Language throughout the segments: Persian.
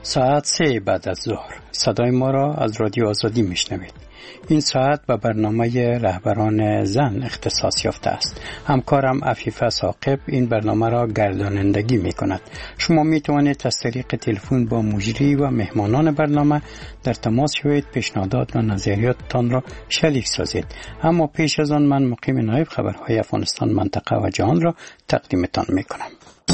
ساعت 3 بعد از ظهر صدای ما را از رادیو آزادی میشنوید. این ساعت به برنامه رهبران زن اختصاص یافته است. همکارم عفیفه ثاقب این برنامه را گردانندگی می کند. شما می توانید از طریق تلفن با مجری و مهمانان برنامه در تماس شوید، پیشنهادات و نظریاتتان را شریک سازید. اما پیش از آن من مقیم نایب خبرهای افغانستان، منطقه و جهان را تقدیمتان می کنم.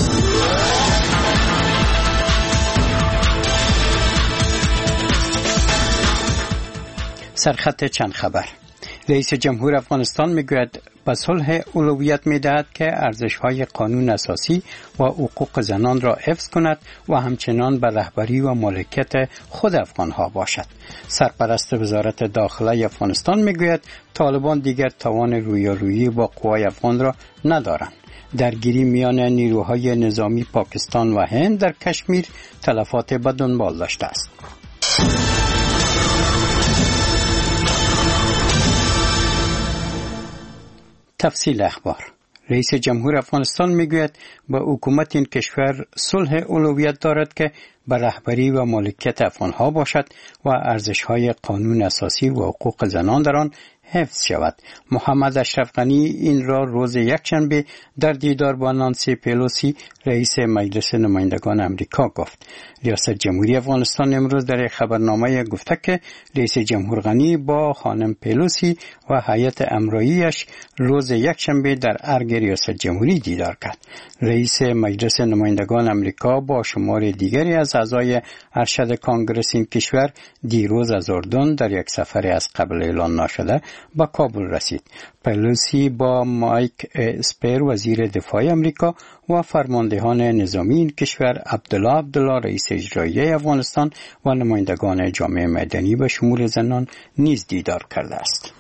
سرخط چند خبر. رئیس جمهور افغانستان میگوید به صلح اولویت میدهد که ارزش‌های قانون اساسی و حقوق زنان را حفظ کند و همچنان به رهبری و مالکیت خود افغان‌ها باشد. سرپرست وزارت داخله افغانستان میگوید طالبان دیگر توان رویارویی با قوای افغان را ندارند. درگیری میان نیروهای نظامی پاکستان و هند در کشمیر تلفات به دنبال داشته است. تفصیل اخبار. رئیس جمهور افغانستان میگوید با حکومت این کشور صلح اولویت دارد که به رهبری و مالکیت افغانها باشد و ارزش‌های قانون اساسی و حقوق زنان در آن حفظ شود. محمد اشرف غنی این را روز یکشنبه در دیدار با نانسی پلوسی رئیس مجلس نمایندگان امریکا گفت. ریاست جمهوری افغانستان امروز در یک خبرنامه گفته که رئیس جمهور غنی با خانم پلوسی و هیئت امراییش روز یکشنبه در ارگ ریاست جمهوری دیدار کرد. رئیس مجلس نمایندگان امریکا با شمار دیگری از اعضای ارشد کانگرس این کشور دیروز از اردن در یک سفر از قبل اعلان نشده به کابل رسید. پلوسی با مایک اسپر وزیر دفاع امریکا و فرماندهان نظامی این کشور، عبدالله رئیس اجرایی افغانستان و نمایندگان جامعه مدنی به شمول زنان نیز دیدار کرده است.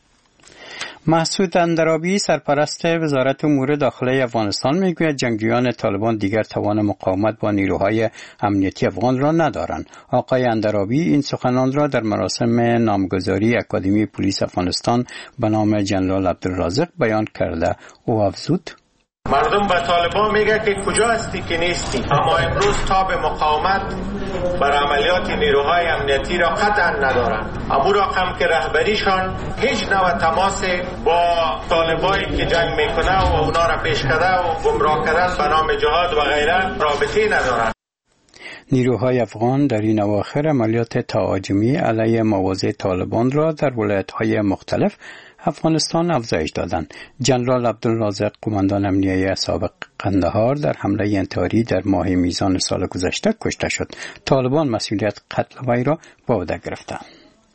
مسعود اندرابی سرپرست وزارت امور داخلی افغانستان میگوید جنگجویان طالبان دیگر توان مقاومت با نیروهای امنیتی افغان را ندارند. آقای اندرابی این سخنان را در مراسم نامگذاری اکادمی پلیس افغانستان به نام جنرال عبدالرازق بیان کرده. او افزود: مردم به طالبان میگه که کجا هستی که نیستی، اما امروز تاب مقاومت بر عملیات نیروهای امنیتی را قطعا ندارند. اما رقم که رهبریشان هیچ نوع تماس با طالبایی که جنگ میکنه و اونا را پیشکده و گمراه کردن به نام جهاد و غیره رابطه ندارند. نیروهای افغان در این اواخر عملیات تهاجمی علیه مواضع طالبان را در ولایت‌های مختلف افغانستان افزایش دادند. جنرال عبدالرازق قماندان امنیه سابق قندهار در حمله انتحاری در ماه میزان سال گذشته کشته شد. طالبان مسئولیت قتل وی را به عهده گرفتند.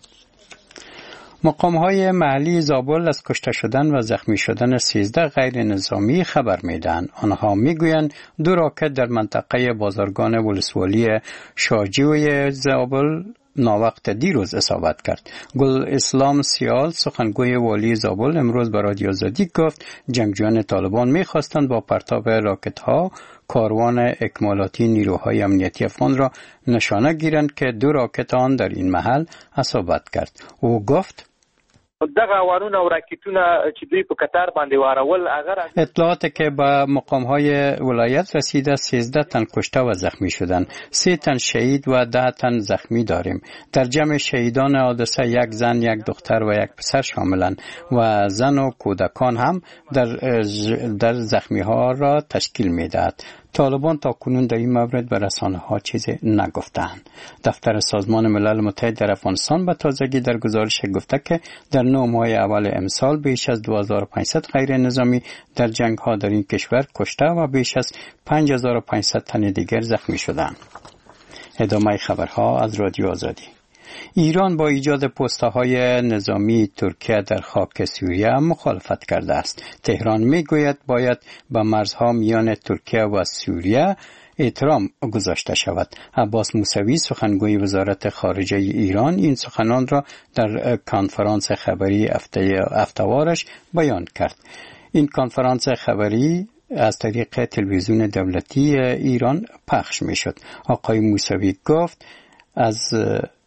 مقام‌های محلی زابل از کشته شدن و زخمی شدن 13 غیر نظامی خبر میدهند. آنها میگویند 2 راکت در منطقه بازرگان ولسوالی شاجوی زابل ناوقت دیروز اصابت کرد. گل اسلام سیال سخنگوی والی زابل امروز به رادیو آزادی گفت جنگجویان طالبان می‌خواستند با پرتاب راکت‌ها کاروان اکمالاتی نیروهای امنیتی افغان را نشانه گیرند که 2 راکت آن در این محل اصابت کرد. او گفت دغه وارونه او راکټونه چې دوی په قطار باندې وارول هغه اطلاعات که به مقام‌های ولایت رسیده 13 تن کشته و زخمی شدند. 3 تن شهید و 10 تن زخمی داریم. در جمع شهیدان حادثه 1 زن، 1 دختر و 1 پسر شاملند و زن و کودکان هم در زخمی‌ها را تشکیل می‌دهد. طالبان تا کنون در این مورد به رسانه‌ها چیزی نگفتند. دفتر سازمان ملل متحد در افغانستان به تازگی در گزارش گفته که در 9 ماه اول امسال بیش از 2500 غیر نظامی در جنگ‌ها در این کشور کشته و بیش از 5500 تن دیگر زخمی شدند. ادامه خبرها از رادیو آزادی. ایران با ایجاد پست‌های نظامی ترکیه در خاک سوریه مخالفت کرده است. تهران میگوید باید به مرزها میان ترکیه و سوریه احترام گذاشته شود. عباس موسوی سخنگوی وزارت خارجه ایران این سخنان را در کنفرانس خبری هفته‌وارش بیان کرد. این کنفرانس خبری از طریق تلویزیون دولتی ایران پخش می‌شد. آقای موسوی گفت از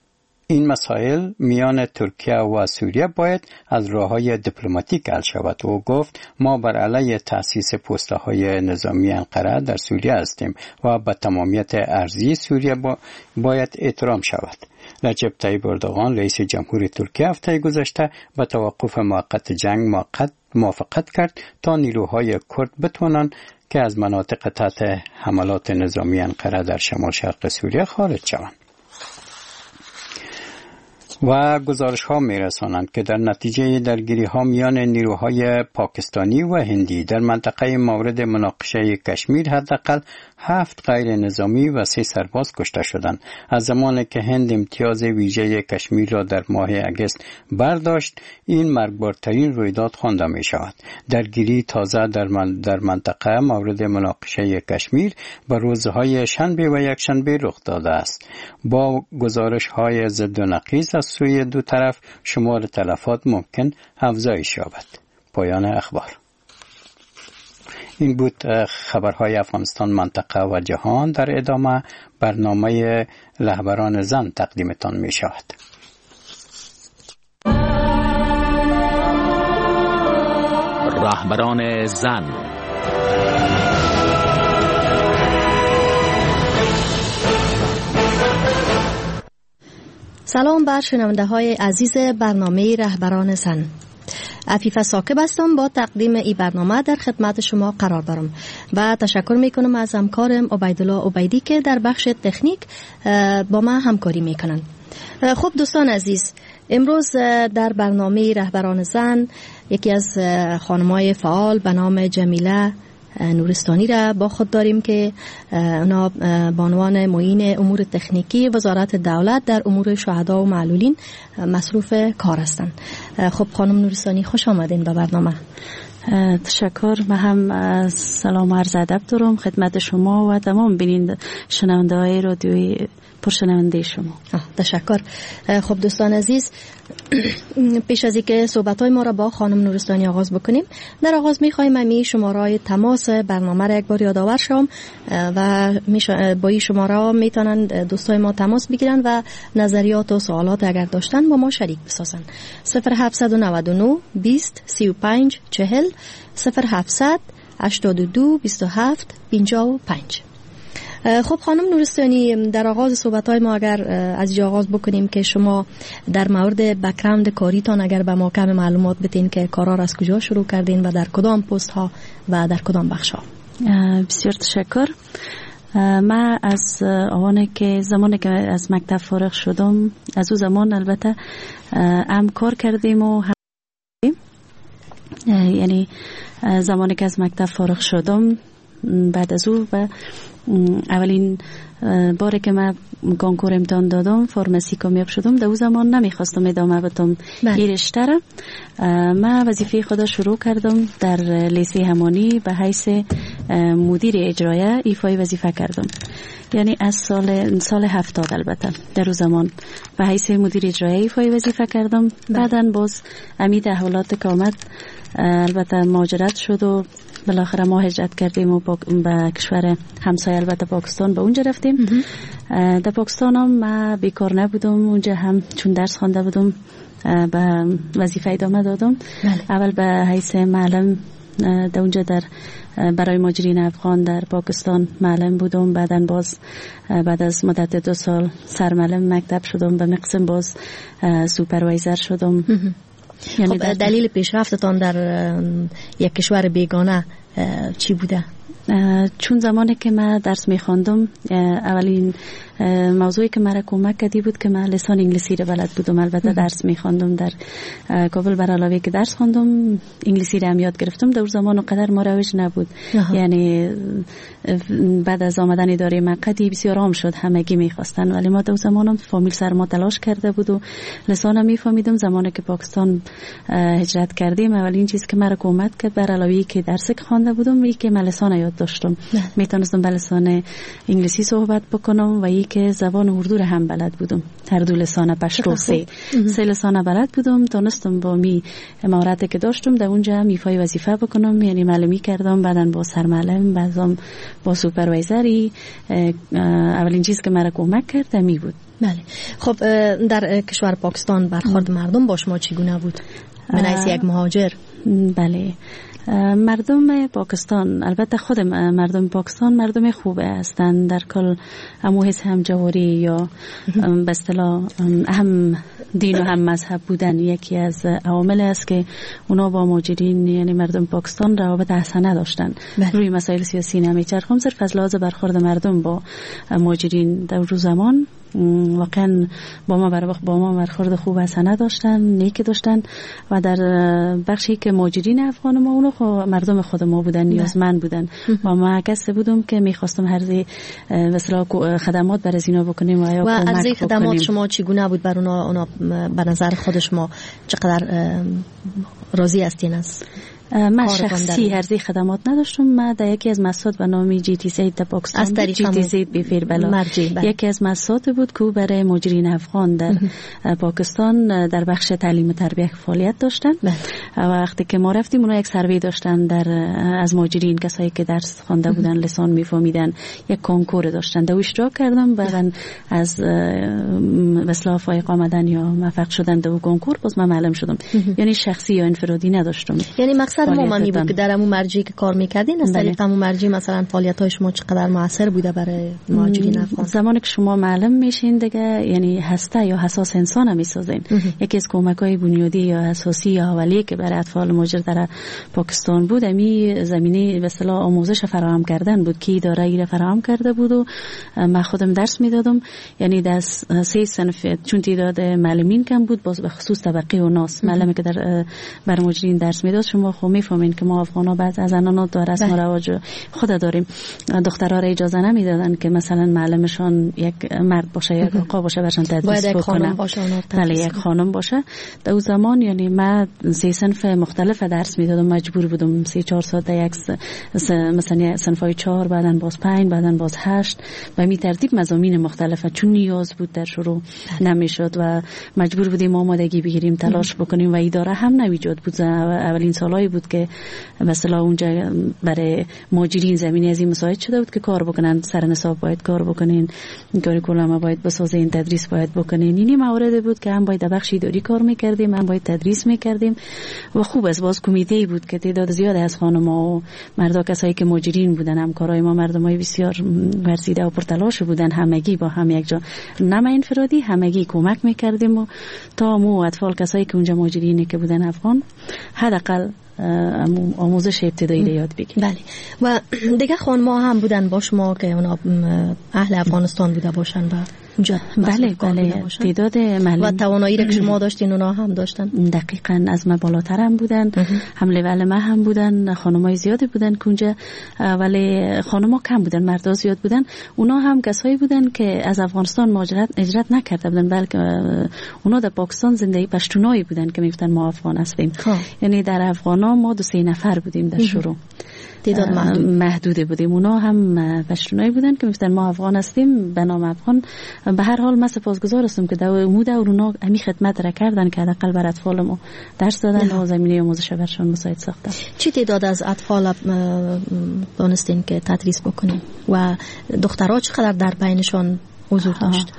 این مسائل میان ترکیه و سوریه باید از راه‌های دیپلماتیک حل شود و گفت ما بر علیه تأسیس پست‌های نظامی انقره در سوریه هستیم و به تمامیت ارضی سوریه باید احترام شود. رجب طیب اردوغان رئیس جمهور ترکیه هفته گذشته به توقف موقت جنگ موافقت کرد تا نیروهای کرد بتوانند که از مناطق تحت حملات نظامی انقره در شمال شرق سوریه خارج شوند. و گزارش ها می رسانند که در نتیجه درگیری ها میان نیروهای پاکستانی و هندی در منطقه مورد مناقشه کشمیر حداقل 7 غیر نظامی و 3 سرباز کشته شدند. از زمانی که هند امتیاز ویژه کشمیر را در ماه اگست برداشت، این مرگبارترین رویداد خوانده می شود. درگیری تازه در منطقه مورد مناقشه کشمیر به روزهای شنبه و یکشنبه رخ داده است. با گزارش های ضد و نقیض از سوی دو طرف شمار تلفات ممکن افزایش یابد. پایان اخبار. این بود خبرهای افغانستان، منطقه و جهان. در ادامه برنامه رهبران زن تقدیمتان می شود. رهبران زن. سلام بر شنونده های عزیز برنامه رهبران زن. عفیفه ساکب هستم. با تقدیم این برنامه در خدمت شما قرار دارم و تشکر میکنم از همکارم عبیدالله عبیدی که در بخش تکنیک با من همکاری میکنن. خب دوستان عزیز، امروز در برنامه رهبران زن یکی از خانم‌های فعال به نام جمیله نورستانی را با خود داریم که اونا بانوان معین امور تکنیکی وزارت دولت در امور شهدا و معلولین مصروف کار هستند. خب خانم نورستانی خوش آمدین به برنامه. تشکر. من هم سلام عرض ادب دارم خدمت شما و تمام بیننده شنونده های رادیوی پرشنونده شما. تشکر. خب دوستان عزیز، پیش از اینکه صحبت‌های ما را با خانم نورستانی آغاز بکنیم، در آغاز می‌خوایم امی شماره تماس برنامه را یک بار یادآور شوم و با این شماره میتونن دوستای ما تماس بگیرن و نظریات و سوالات اگر داشتن با ما شریک بسازن. 0799 20 35 40 0700 82 27 55. خب خانم نورستانی، در آغاز صحبت‌های ما اگر از اینجا آغاز بکنیم که شما در مورد بک‌گراند کاریتان اگر به ما کم معلومات بدین که کارا را از کجا شروع کردین و در کدام پست ها و در کدام بخش ها. بسیار تشکر. من از زمانی که از مکتب فارغ شدم، از اون زمان البته هم کار کردیم و یعنی زمانی که از مکتب فارغ شدم بعد از او و اولین باره که من کنکور امتحان دادم فارمسی کامیاب شدم، در اون زمان نمیخواستم ادامه بدم این رشته را. من وظیفه خود شروع کردم در لیسه همانی به حیث مدیر اجرایی ایفای وظیفه کردم، یعنی از سال 70 البته در اون زمان به حیث مدیر اجرایی ایفای وظیفه کردم. بعدن باز امید احوالات که آمد البته مهاجرت شد و بالاخره ما هجرت کردیم و به کشور همسایه البته پاکستان به اونجا رفتیم. در پاکستان هم من بیکار نبودم، اونجا هم چون درس خوانده بودم به وظیفه ادامه دادم. اول به حیث معلم در اونجا برای مهاجرین افغان در پاکستان معلم بودم. بعدن باز بعد از مدت 2 سال سرمعلم مکتب شدم، به مقسم باز سوپروایزر شدم. یعنی خب دلیل پیشرفتتان در یک کشور بیگانه چی بوده؟ چون زمانی که من درس می‌خواندم اولین موضوعی که مرا کمک کردی بود که من لسان انگلیسی رو بلد بودم. البته درس می‌خواندم در کابل، بر علاوه که درس خواندم انگلیسی رو هم یاد گرفتم. در زمان اونقدر مروج نبود. یعنی بعد از آمدن اداره مقدی بسیار عام شد، همگی می‌خواستن، ولی ما در زمانم فامیل سر ما تلاش کرده بود و لسانم می‌فهمیدم. زمانی که پاکستان هجرت کردیم اولین چیز که مرا کمک کرد بر علاوه که درس خوانده بودم این که من لسان یاد داشتم، میتونستم به لسان انگلیسی صحبت بکنم و که زبان اردو رو هم بلد بودم. هر دو لسان پشتو سه لسان بلد بودم. تونستم با مهارتی که داشتم در اونجا هم ایفای وظیفه بکنم، یعنی معلمی کردم، بعدن با سرمعلم، بعدم با سوپروایزری. اولین چیز که مرا کمک کرد می بود. بله. خب در کشور پاکستان برخورد مردم با شما چگونه بود؟ من از یک مهاجر. بله، مردم پاکستان، البته خود مردم پاکستان مردم خوبه هستند، در کل حس هم جواری یا به اصطلاح هم دین و هم مذهب بودن یکی از عوامل است که اونا با مهاجرین یعنی مردم پاکستان روابط حسنه داشتن. روی مسائل سیاسی نمیچرخم، صرف از لحاظ برخورد مردم با مهاجرین در اون زمان واقعا با ما برخورد خوب حسنه داشتن، نیک داشتن و در بخشی که مهاجرین افغان ما اونو مردم خود ما بودن، نیازمند بودن و ما کسی بودم که میخواستم هر مثلا خدمات برای اینا بکنیم و از این خدمات شما چگونه بود بر اونا به نظر خود شما چقدر راضی هستین از؟ من شخصی هرزی خدمات نداشتم. من در یکی از مساعد به نام جی تی زید در پاکستان، جی تی زید بفیر بلا یکی از مساعد بود که برای مهاجرین افغان در پاکستان در بخش تعلیم و تربیت فعالیت داشتن. وقتی که ما رفتیم اونا یک سروی داشتن از مهاجرین، کسایی که درس خوانده بودن، لسان میفهمیدن، یک کنکور داشتن. در اشتراک کردم، بعدن از مثلا فایق آمدن یا موفق شدن در کنکور باز من معلم شدم. یعنی شخصی یا انفرادی نداشتم. یعنی مقصد ما بود که در همون مرجعی که کار میکردین از طریق همون مرجع مثلا فعالیت‌های شما چقدر موثر بوده برای مهاجرین افغان؟ زمانی که شما معلم میشین دیگه یعنی هسته یا حساس انسان هم میسازین. یکی از کمک‌های بنیادی یا اساسی یا اولیه که برای اطفال مهاجر در پاکستان بود امی زمینه به اصطلاح آموزش فراهم کردن بود که اداره ای فراهم کرده بود و من خودم درس میدادم. یعنی در 3 صنف چون تعداد معلمین کم بود، باز به خصوص طبقه و ناس معلمی که در بر مهاجرین درس میداد. شما خب میفهمین که ما افغانا بعد از زنان و رسم و رواج خود داریم. دخترها را اجازه نمیدادن که مثلا معلمشان یک مرد باشه یا آقا باشه برشان تدریس بکنه. بله، یک خانم باشه. در اون زمان یعنی من 3 صنف مختلف درس میدادم، مجبور بودم 3-4 ساعت یک مثلا صنفای 4، بعدن باز 5، بعدن باز 8 و می ترتیب مضامین مختلفه، چون نیاز بود در شروع نمیشد و مجبور بودیم آمادگی بگیریم، تلاش بکنیم و اداره هم نمیجاد بود. اولین سالایی بود که مثلا اونجا برای مهاجرین زمینه از این مساعد شده بود که کار بکنن، سر نصاب باید کار بکنین، کاریکولم باید بسازین، تدریس باید بکنین. اینی مواردی بود که هم باید در بخش اداری کار میکردیم، هم باید تدریس میکردیم و خوب از باز کمیته بود که تعداد زیاد از خانم‌ها و مردا، کسایی که مهاجرین بودن، همکارای ما مردمای بسیار ورزیده و پرتلاش بودن، همگی با هم یک جا، نه انفرادی، همگی کمک میکردیم و تا مو اطفال کسایی که اونجا مهاجرین که بودن افغان حداقل آموزش ابتدایی یاد بگیریم. بله. و دیگه خانم‌ها هم بودن با شما که اونا اهل افغانستان بوده باشن و اونجا بله تعداد و توانایی که شما داشتین اونا هم داشتن؟ دقیقاً از ما بالاتر هم بودن، هم لول ما هم بودن، خانمای زیادی بودن که اونجا، ولی خانم‌ها کم بودن، مردا زیاد بودن. اونا هم کسایی بودن که از افغانستان هجرت نکرده بودن، بلکه اونا در پاکستان زندگی پشتونایی بودن که میگفتن ما افغان هستیم. یعنی در افغانا ما 2-3 نفر بودیم در شروع، تعداد محدود بودیم. اونا هم پشتونایی بودن که میگفتن ما افغان هستیم به نام افغان. به هر حال من سپاسگزار هستم که اونا همی خدمت را کردن که حداقل بر اطفال ما درس دادن و زمینه آموزش برشان مساعد ساختن. چه تعداد از اطفال دانستین که تدریس بکنین و دخترها چقدر در بینشان حضور داشت؟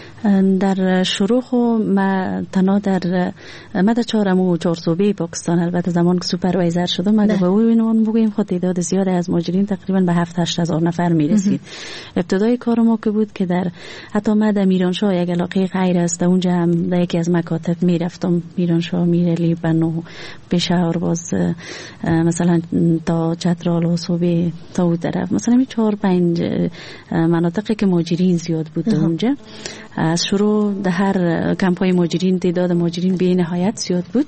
در شروع ما تنها در 4 صوبه پاکستان، البته زمان که سوپروایزر شدم اگه به اون بگیم خود تعداد زیاد از مهاجرین تقریبا به 7-8 هزار نفر میرسید. ابتدای کار ما که بود که در حتی ما در میرانشاه یک علاقه غیر است، اونجا هم در یکی از مکاتب میرفتم، میرانشاه، میرلی، بنو، پشاور، باز مثلا تا چترال و صوبه تا اون طرف، مثلا 4-5 مناطقی که مهاجرین زیاد بود اونجا. از شروع در هر کمپای مهاجرین تعداد مهاجرین به نهایت زیاد بود.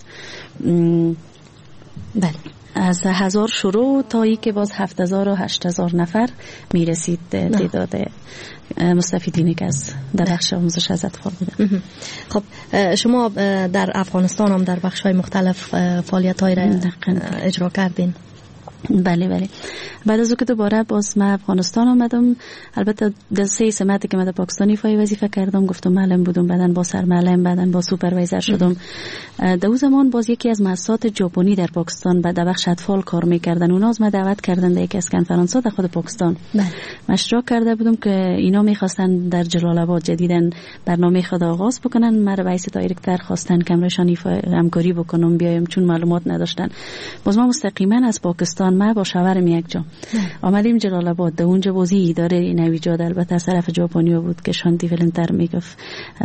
بله، از 1000 شروع تا ای که باز 7000 و 8000 نفر میرسید تعداد مستفیدینی که از در بخش آموزش از اطفال بودن. خب شما در افغانستان هم در بخش‌های مختلف فعالیت‌های را اجرا کردین؟ بله. بعد از اون که دوباره باز من افغانستان آمدم، البته در 3 سمتی که من در پاکستان ایفای وظیفه کردم، گفتم معلم بودم، بعدن با سرمعلم، بعدن با سوپروایزر شدم. در اون زمان باز یکی از مؤسسات ژاپنی در پاکستان در بخش اطفال کار میکردن، اونا از من دعوت کردن در یکی از کنفرانس‌ها در خود پاکستان. اشتراک کرده بودم که اینا میخواستن در جلال آباد جدیدن برنامه خود آغاز بکنن، من به حیث دایرکتور خواستن که امرشان همکاری بکنم بیایم، چون معلومات نداشتن. باز ما مستقیما از پاکستان ما با شوهرم یک جا آمدیم جلال آباد. در اونجا بازی اداره نویجاد البته از طرف ژاپنیا بود که شانتی ولنتر میگفت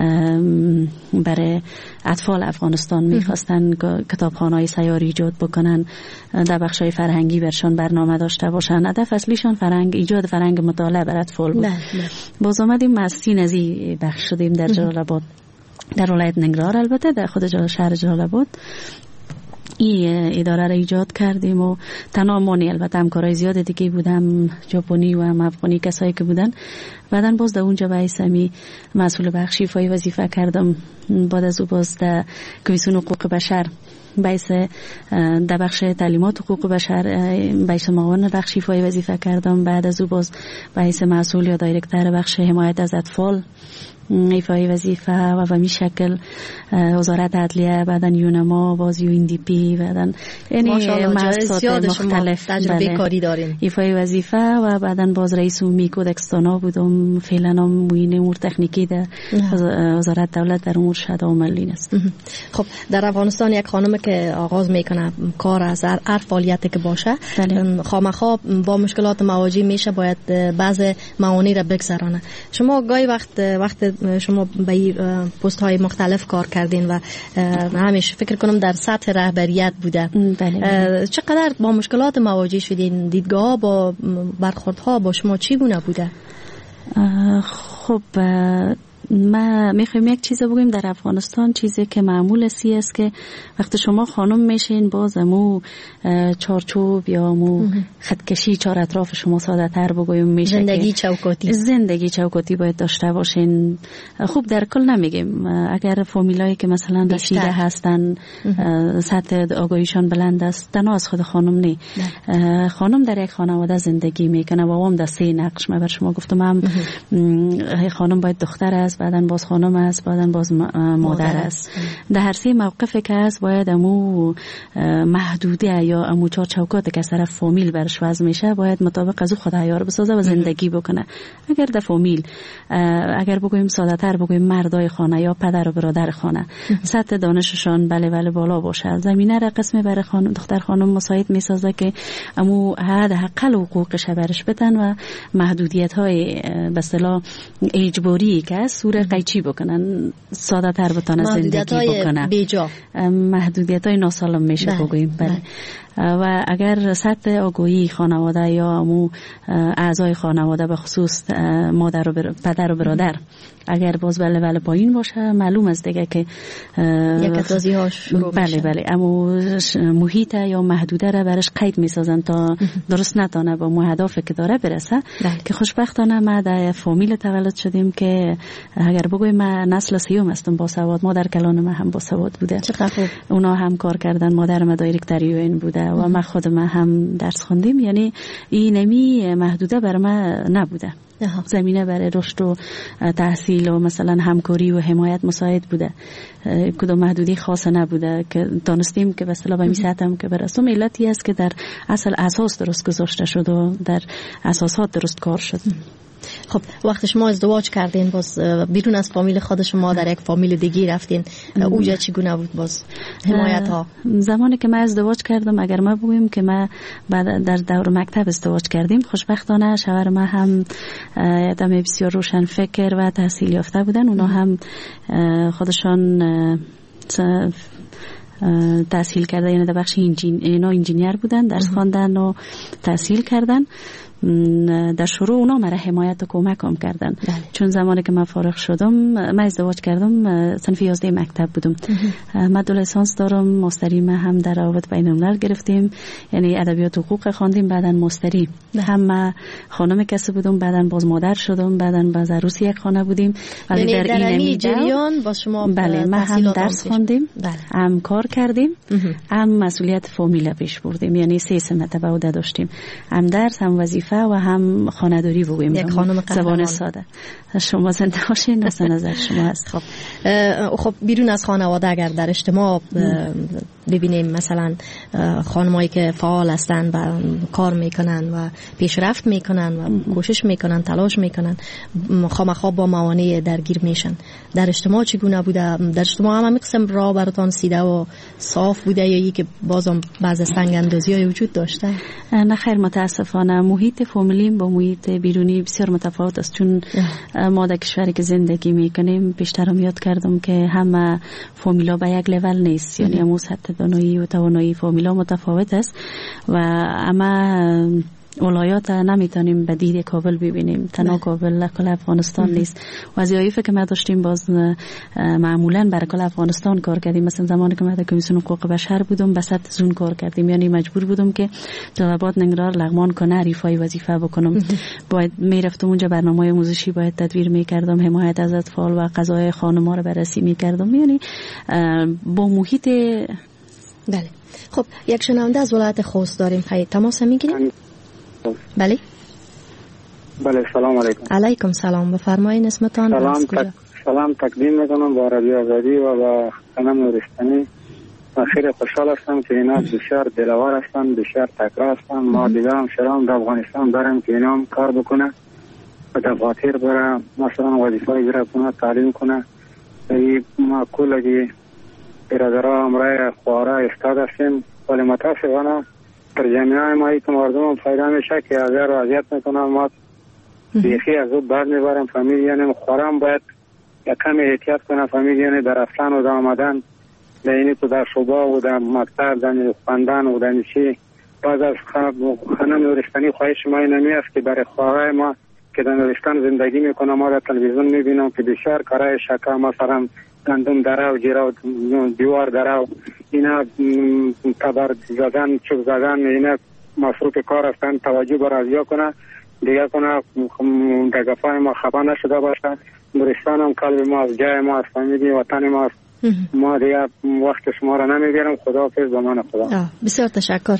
برای اطفال افغانستان میخواستن کتابخانه‌های سیاری ایجاد بکنن، در بخش‌های فرهنگی برشان برنامه داشته باشن. هدف اصلیشان ایجاد فرهنگ مطالعه برای اطفال بود. باز آمدیم مسین از این بخش شدیم در جلال آباد، در ولایت ننگرهار، البته در خود شهر جلال آباد این اداره را ایجاد کردیم و تنها مانی البته همکارای زیاد دیگه بودم، ژاپنی و هم افغانی کسایی که بودن. بعدن باز در اونجا باعث می مسئول بخش ایفای وظیفه کردم. بعد از او باز در کمیسیون حقوق بشر باعث در بخش تعلیمات حقوق بشر باعث معاون بخش ایفای وظیفه کردم. بعد از او باز باعث مسئول یا دایرکتور بخش حمایت از اطفال ایفای وظیفه و به می شکل وزارت عدلیه، بعدن یونما، باز UNDP، بعدن یعنی مؤسسات مختلف تجربه کاری دارین ایفای وظیفه. و بعدن باز رئیس عمومی کودکستانا بودم، فعلا هم معین امور تکنیکی در وزارت دولت در امور شهادت عملین است. خب در افغانستان یک خانم که آغاز میکنه کار از هر فعالیتی که باشه، خامخا با مشکلات مواجه میشه، باید بعض موانع را بگذرانه. شما گاهی وقت شما به پست های مختلف کار کردین و همیشه فکر کنم در سطح رهبریت بوده. چقدر با مشکلات مواجه شدین؟ دیدگاه با برخوردها با شما چی گونه بوده؟ خب ما میخوایم یک چیز بگویم در افغانستان، چیزی که معمول است که وقتی شما خانم میشین باز امو چارچوب یا امو خطکشی چار اطراف شما ساده تر بگویم میشه، زندگی چوکاتی باید داشته باشین. خوب در کل نمیگیم، اگر فامیلایی که مثلا رسیده هستن سطح آگاهیشان بلند است، تنها از خود خانم نی، خانم در یک خانواده زندگی میکنه و هم در 3 نقش من بر شما گفتم. هم خانم باید دختر است، بعدن باز خانم است، بعدن باز مادر است. در هر 3 موقفی که است باید امو محدوده یا امو چار چوکاتی که از طرف فامیل برش وضع میشه باید مطابق از او خود عیار بسازه و زندگی بکنه. اگر در فامیل اگر بگویم ساده تر بگویم مردای خانه یا پدر و برادر خانه سطح دانششان بله بالا باشه، زمینه را قسم برای دختر خانم مساعد میسازه که امو حداقل حقوقش برش بدن و محدودیت های به اصطلاح اجباری که سوره قیچی بکنن، ساده تر بتونه زندگی بکنه. محدودیت های ناسالم میشه بگویم. بله. و اگر سطح آگاهی خانواده یا امو اعضای خانواده به خصوص مادر و پدر و برادر اگر باز بله پایین باشه، معلوم است دیگه که یک تازی ها شروع میشه. بله امو محیط یا محدوده را برش قید میسازن تا درست نتونه با مهدفی که داره برسه. که خوشبختانه ما در فامیل تولد شدیم که اگر بگویم من نسل 3 هستم با سواد، مادر کلان ما هم با سواد بوده. چقدر خوب. اونا هم کار کردن، مادر ما دایرکتور UN بوده و ما خود ما هم درس خوندیم، یعنی این نمی محدوده بر ما نبوده. زمینه برای رشد و تحصیل و مثلا همکاری و حمایت مساعد بوده، کدوم محدودی خاص نبوده که دانستیم که به اصطلاح به میساتم که برسم. علتی است که در اصل اساس درست گذاشته شد و در اساسات درست کار شد. خب وقتی شما ازدواج کردین باز بیرون از فامیل خود شما در یک فامیل دیگه رفتین، اونجا چگونه بود باز حمایت ها؟ زمانی که من ازدواج کردم، اگر ما بگویم که ما بعد در دور مکتب ازدواج کردیم، خوشبختانه شوهر ما هم آدم بسیار روشن فکر و تحصیل یافته بودن. اونا هم خودشان تحصیل کردن، یعنی در بخش انجینیر بودن، درس خواندن و تحصیل کردن. در شروع اونا مرا حمایت و کمک هم کردن. چون زمانی که من فارغ شدم، من ازدواج کردم، صنف 11 مکتب بودم. مدرسه لیسانس دارم، ماستری ما هم در روابط بین الملل گرفتیم، یعنی ادبیات و حقوق خواندیم، بعدن ماستری هم خانم کسی بودم، بعدن باز مادر شدم، بعدن باز عروس یک خانه بودیم. ولی در این جریان با شما بله ما هم درس خواندیم، هم کار کردیم، هم مسئولیت فامیل پیش بردیم، یعنی 3 سمت بعد داشتیم، هم درس، هم وظیفه و هم خانه‌داری بودیم. یک خانم زبان ساده. شما زنده باشین، از نظر شما هست. خب بیرون از خانواده اگر در اجتماع ببینیم مثلا خانمایی که فعال هستند و کار میکنن و پیشرفت میکنن و کوشش میکنن، تلاش میکنن، خامخا با موانع درگیر میشن. در اجتماع چگونه بوده؟ در اجتماع هم قسم راه براتون سیده و صاف بوده یا ای که بازم بعض سنگ اندازی های وجود داشته؟ نه خیر، متاسفانه محیط فامیلیم با محیط بیرونی بسیار متفاوت است. چون ما در کشوری که زندگی میکنیم بیشترم یاد کردم که همه فامیلا به یک لول نیست، یعنی همون سطح بنایی و توانایی فامیلا متفاوت است و اما ولایات نمیتونیم به دید کابل ببینیم. تنها کابل کل افغانستان نیست. وظایفی که ما داشتیم باز معمولا برای کل افغانستان کار کردیم. مثلا زمانی که ما در کمیسیون حقوق بشر بودم به سطح زون کار کردیم، یعنی مجبور بودم که طلبات ننگرهار لغمان کنه، ایفای وظیفه بکنم. باید میرفتم اونجا، برنامه آموزشی باید تدویر میکردم، حمایت از اطفال و قضای خانم‌ها رو بررسی میکردم، یعنی با محیط. بله. خب یک شنونده از ولایت خوست داریم. خیلی تماس میگیریم. بله سلام علیکم. علیکم سلام، بفرمایید اسمتان. سلام تقدیم میکنم با رادیو آزادی و با خانم نورستانی. من خیلی خوشحال هستم که اینا بسیار دلوار هستن، بسیار تکرار هستن. ما دیگه هم شرام در افغانستان داریم که اینا هم کار بکنه و دفاتر بره، مثلا وظیفه اجرا کنه، تعلیم کنه. ما کلگی برادرها امرای خواره استاد هستیم، ولی متاسفانه در جامعه ما که مردم فایده میشه که از رو اذیت میکنن. ما بیخی از او بر میبرم. فامیل یعنی خورم باید یک کمی احتیاط کنه. فامیل یعنی در رفتن و در آمدن، در اینی تو در شعبه و در مکتب، در خواندن و در چی. باز از خانم نورستانی خواهش ما اینمی است که برای خواهرای ما که در نورستان زندگی میکنه، ما در تلویزیون میبینم که بسیار کارهای شکا، مثلا گندم دره و جیره و دیوار دره و اینا تبر زدن، چوب زدن، اینا مصروف کار هستن. توجه بر ازیا کنه، دیگه کنه دگفای ما خبر نشده باشه. نورستان هم قلب ما از جای ما از فامیلی وطن ما است. ما دیگه وقت شما را نمیگیرم. خداحافظ، به من خدا. بسیار تشکر.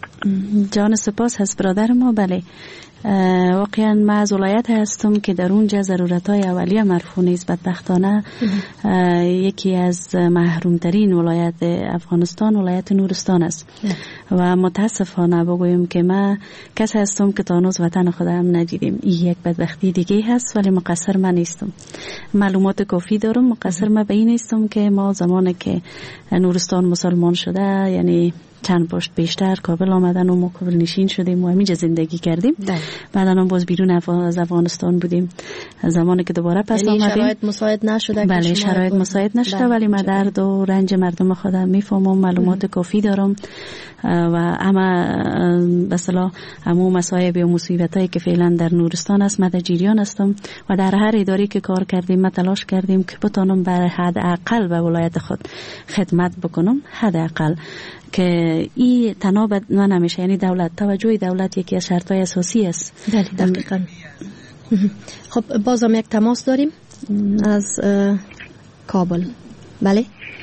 جان سپاس هست برادر ما. بله واقعا ما از ولایت هستم که در اونجا ضرورت‌های اولیه مرفوع نیست. بدبختانه یکی از محرومترین ولایت افغانستان ولایت نورستان است و متاسفانه بگویم که ما کسی هستم که تانوز وطن خودم ندیدیم. این یک بدبختی دیگه هست، ولی مقصر من نیستم. معلومات کافی دارم، مقصر من به این نیستم که ما زمانی که نورستان مسلمان شده، یعنی چند پشت بیشتر کابل آمدن و ما کابل نشین شدیم و همینجا زندگی کردیم. بعد هم باز بیرون از افغانستان بودیم. زمانی که دوباره پس آمدیم شرایط مساعد نشده. بله شرایط مساعد نشده، ولی من درد و رنج مردم خودم میفهمم، معلومات کافی دارم و اما مثلا همون مصائب و مصیبتایی که فعلا در نورستان است من در جریان هستم و در هر اداری که کار کردیم ما تلاش کردیم که بتونم برای حداقل به ولایت خود خدمت بکنم. حداقل که این تنها من نمیشه، یعنی دولت، توجه دولت یکی از شرطهای اساسی است. بله دقیقاً. خب بازم یک تماس داریم از کابل. بله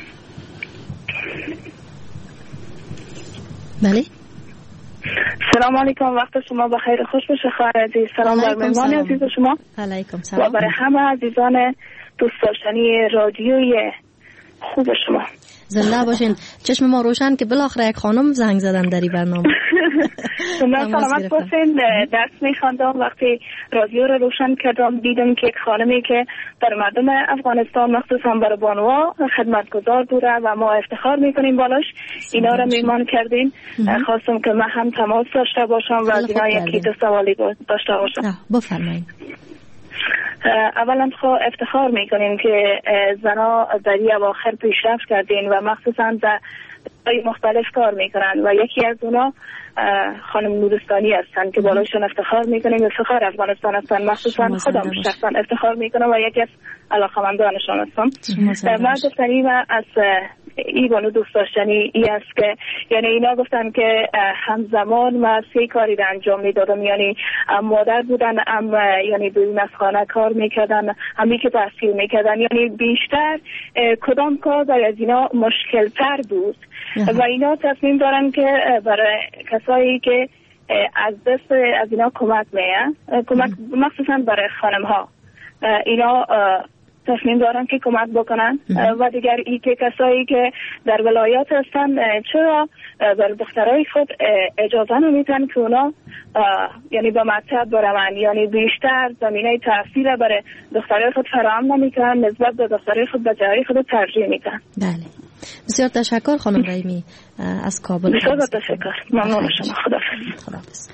سلام علیکم، وقت شما بخیر، خوش باشه خواهر عزیز. سلام بر مهمان عزیز شما. علیکم سلام. و برای همه عزیزان دوست داشتنی رادیوی خوب شما. زنده باشین. چشم ما روشن که بالاخره یک خانم زنگ زدن در این برنامه. سلامت باشین. درس میخواندم، وقتی رادیو رو روشن کردم دیدم که یک خانمی که بر مردم افغانستان مخصوصا بر بانوا خدمتگزار بوده و ما افتخار میکنیم بالاش. اینا رو میمان کردیم. خواستم که من هم تماس داشته باشم و از اینا یکی دو سوالی داشته باشم. بفرمایید. اولا افتخار میکنیم که زنا در این اواخر پیشرفت کردین و مخصوصا در مختلف کار میکنن و یکی از اونا خانم نورستانی هستن که بالایشون افتخار میکنیم، افتخار افغانستان هستن، مخصوصا خودم شخصا افتخار میکنم و یکی از علاقمندانشان هستم. من گفتنی و از ای بانو دوست داشتنی ای است که یعنی اینا گفتن که همزمان ما 3 کاری را انجام میدادم، یعنی مادر بودن، یعنی بیرون از خانه کار میکردن، همی که تحصیل میکردن، یعنی بیشتر کدام کار برای از اینا مشکل تر بود و اینا تصمیم دارن که برای کسایی که از دست از اینا کمک کمک مخصوصا برای خانم ها اینا تصمیم دارن که کمک بکنن و دیگر ای که کسایی که در ولایات هستن چرا بر دخترای خود اجازه نمیدن که اونا یعنی به مکتب برن، یعنی بیشتر زمینه تحصیل برای دخترای خود فراهم نمیکنن، نسبت به دخترای خود به جای خود ترجیح میدن. بله، بسیار تشکر خانم رحیمی از کابل. بسیار تشکر، ممنون شما. خداحافظ.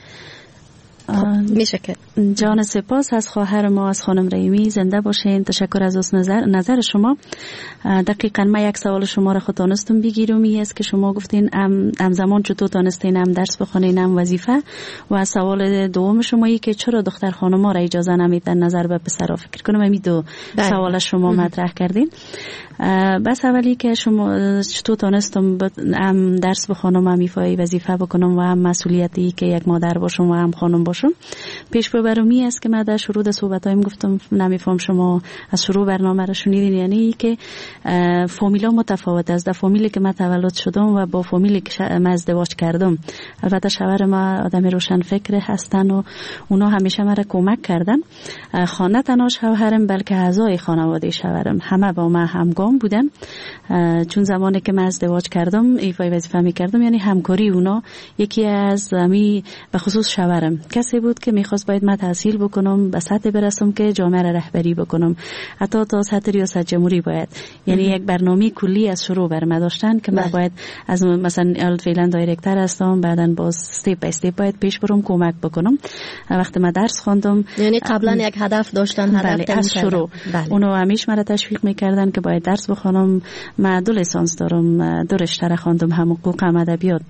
میشه که جان سپاس از خواهر ما، از خانم رحیمی. زنده باشین. تشکر از نظر شما. دقیقاً من یک سوال شما را خود تانستم بگیرم، این است که شما گفتین همزمان چطور تانستین هم درس بخونین هم وظیفه، و سوال دوم شما ای که چرا دختر خانما را اجازه نمیدن نظر به پسرا. فکر کنم همین دو سوال شما مطرح کردین. بس اولی که شما چطور تانستم هم درس بخونم، هم ایفای وظیفه بکنم و هم مسئولیتی که یک مادر باشم و هم خانم باشم. پیش ببرمی است که من در شروع صحبتایم گفتم، نمیفهم شما از شروع برنامه را شنیدین، یعنی که فامیلا متفاوت است. در فامیلی که من تولد شدم و با فامیلی که من ازدواج کردم، البته شوهر ما آدم روشن فکر هستن و اونا همیشه مرا کمک کردن. نه تنها شوهرم بلکه اعضای خانواده شوهرم همه با من همگام بودن. چون زمانی که من ازدواج کردم ایفای وظیفه می‌کردم، یعنی همکاری اونا. یکی از می به خصوص شوهرم کسی بود که می‌خواست باید من تحصیل بکنم، به سطح برسم که جامعه را رهبری بکنم، حتی تا سطح ریاست جمهوری باید. یعنی یک برنامه کلی از شروع بر من داشتن که من باید از مثلا فعلا دایرکتور هستم، بعداً باز استپ بای استپ باید پیش برم، کمک بکنم. وقتی من درس خواندم، یعنی قبلا یک هدف داشتن، هدف از شروع اونو همیشه مرا تشویق می‌کردن که باید درس بخونم. من 2 لیسانس دارم، 2 رشته را خواندم، هم حقوق هم ادبیات.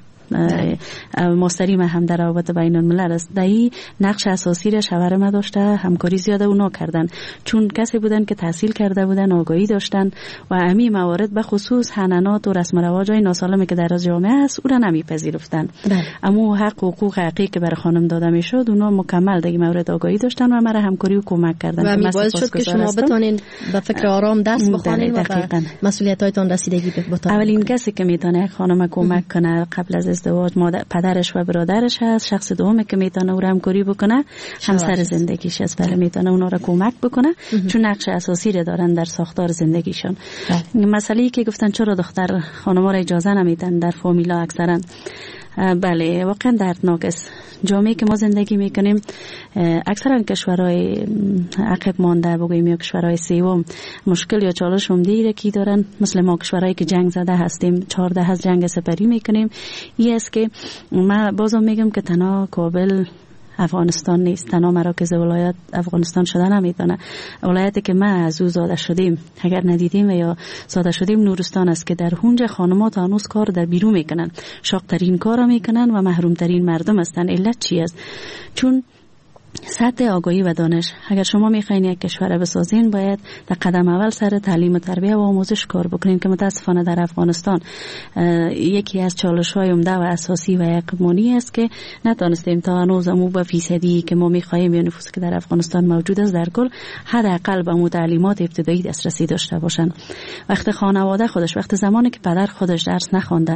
ماستری من هم در روابط بین الملل است. دایی نقش اساسی را شوهر ما داشته، همکاری زیاده اونا کردن، چون کسی بودن که تحصیل کرده بودن، آگاهی داشتن و همین موارد به خصوص حنانات و رسم و رواجای ناسالمی که در جامعه است او را نمیپذیرفتن. اما حق و حقوق حقیقی که برای خانم داده میشد اونا مکمل در این مورد آگاهی داشتن و مرا همکاری و کمک کردن. و باعث شد که شما بتونین به فکر آرام درس بخونین و به مسئولیت‌هایتان رسیدگی بتونین. اولین کسی که میتونه خانم کمک کنه قبل از ازدواج پدرش و برادرش هست. شخص دومی که میتونه او را همکاری بکنه همسر زندگیش است. بله، میتونه اونا را کمک بکنه چون نقش اساسی را دارن در ساختار زندگیشون. مسئله‌ای که گفتن چرا دختر خانم‌ها را اجازه نمیدن در فامیلا اکثرا، بله واقعا دردناک است. جامعه که ما زندگی میکنیم اکثرا کشورهای عقب مانده، بگوییم یا کشورهای سوم، مشکل یا چالش عمده‌ای که دارن، مثل ما کشورهایی که جنگ زده هستیم، 14 از جنگ سپری میکنیم. این است که من بازم میگم که تنها کابل افغانستان نیست، تنها مراکز ولایت افغانستان شده نمیتونه. ولایتی که ما از او زاده شدیم، اگر ندیدیم و یا زاده شدیم، نورستان است که در اونجا خانم‌ها هنوز کار در بیرون میکنن، شاق‌ترین کارا میکنن و محروم‌ترین مردم هستن. علت چی است؟ چون سطح آگاهی و دانش. اگر شما میخواین یک کشور بسازین، باید در قدم اول سر تعلیم و تربیت و آموزش کار بکنین که متاسفانه در افغانستان یکی از چالش‌های عمده و اساسی و اقمانی است که نتونستیم تا هنوز مو به فیصدی که ما میخوایم یا نفوسی که در افغانستان موجود است در کل حداقل به تعلیمات ابتدایی دسترسی داشته باشن. وقت خانواده خودش، وقت زمانی که پدر خودش درس نخوانده،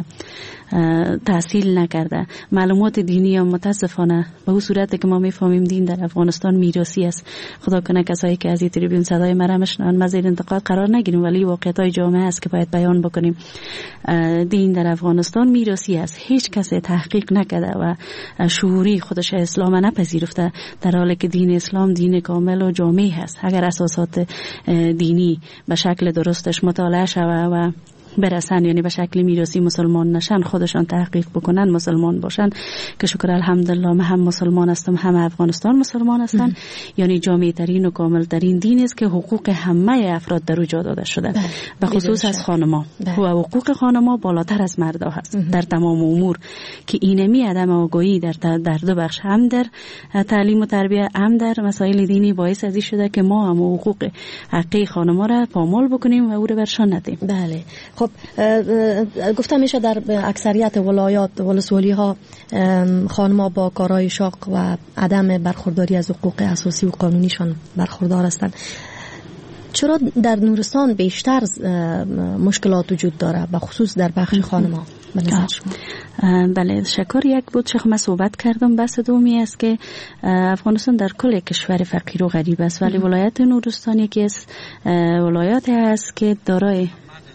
تحصیل نکرده، معلومات دینی هم متاسفانه به اون صورتی که ما میفهمیم دین در افغانستان میراثی است. خدا کنه کسایی که از این تریبیون صدای مرا میشنون ما زیر انتقاد قرار نگیریم، ولی واقعیت‌های جامعه است که باید بیان بکنیم. دین در افغانستان میراثی است، هیچ کسی تحقیق نکرده و شعوری خودش اسلام نپذیرفته، در حالی که دین اسلام دین کامل و جامع است. اگر اساسات دینی به شکل درستش مطالعه شود و برسن، یعنی به شکل میراثی مسلمان نشن، خودشان تحقیق بکنن، مسلمان باشن که شکر الحمدلله من هم مسلمان هستم، هم افغانستان مسلمان هستن. یعنی جامع ترین و کامل ترین دین است که حقوق همه افراد در او جا داده شده، به خصوص از خانما و حقوق خانما بالاتر از مردا هست در تمام امور که اینمی عدم آگاهی در دو بخش، هم در تعلیم و تربیت هم در مسائل دینی باعث ازی شده که ما هم حقوق حقیقی خانما را پامال بکنیم و او را برشان ندیم. بله. خب گفتم میشه در اکثریت ولایات ولسوالی ها خانما با کارهای شاق و عدم برخورداری از حقوق اساسی و قانونیشان برخوردار هستند. چرا در نورستان بیشتر مشکلات وجود داره به خصوص در بخش خانما؟ بله شکر. یک بود چه من صحبت کردم، بحث دومی است که افغانستان در کل کشور فقیر و غریب است، ولی ولایت نورستان یکی از ولایات است که دارای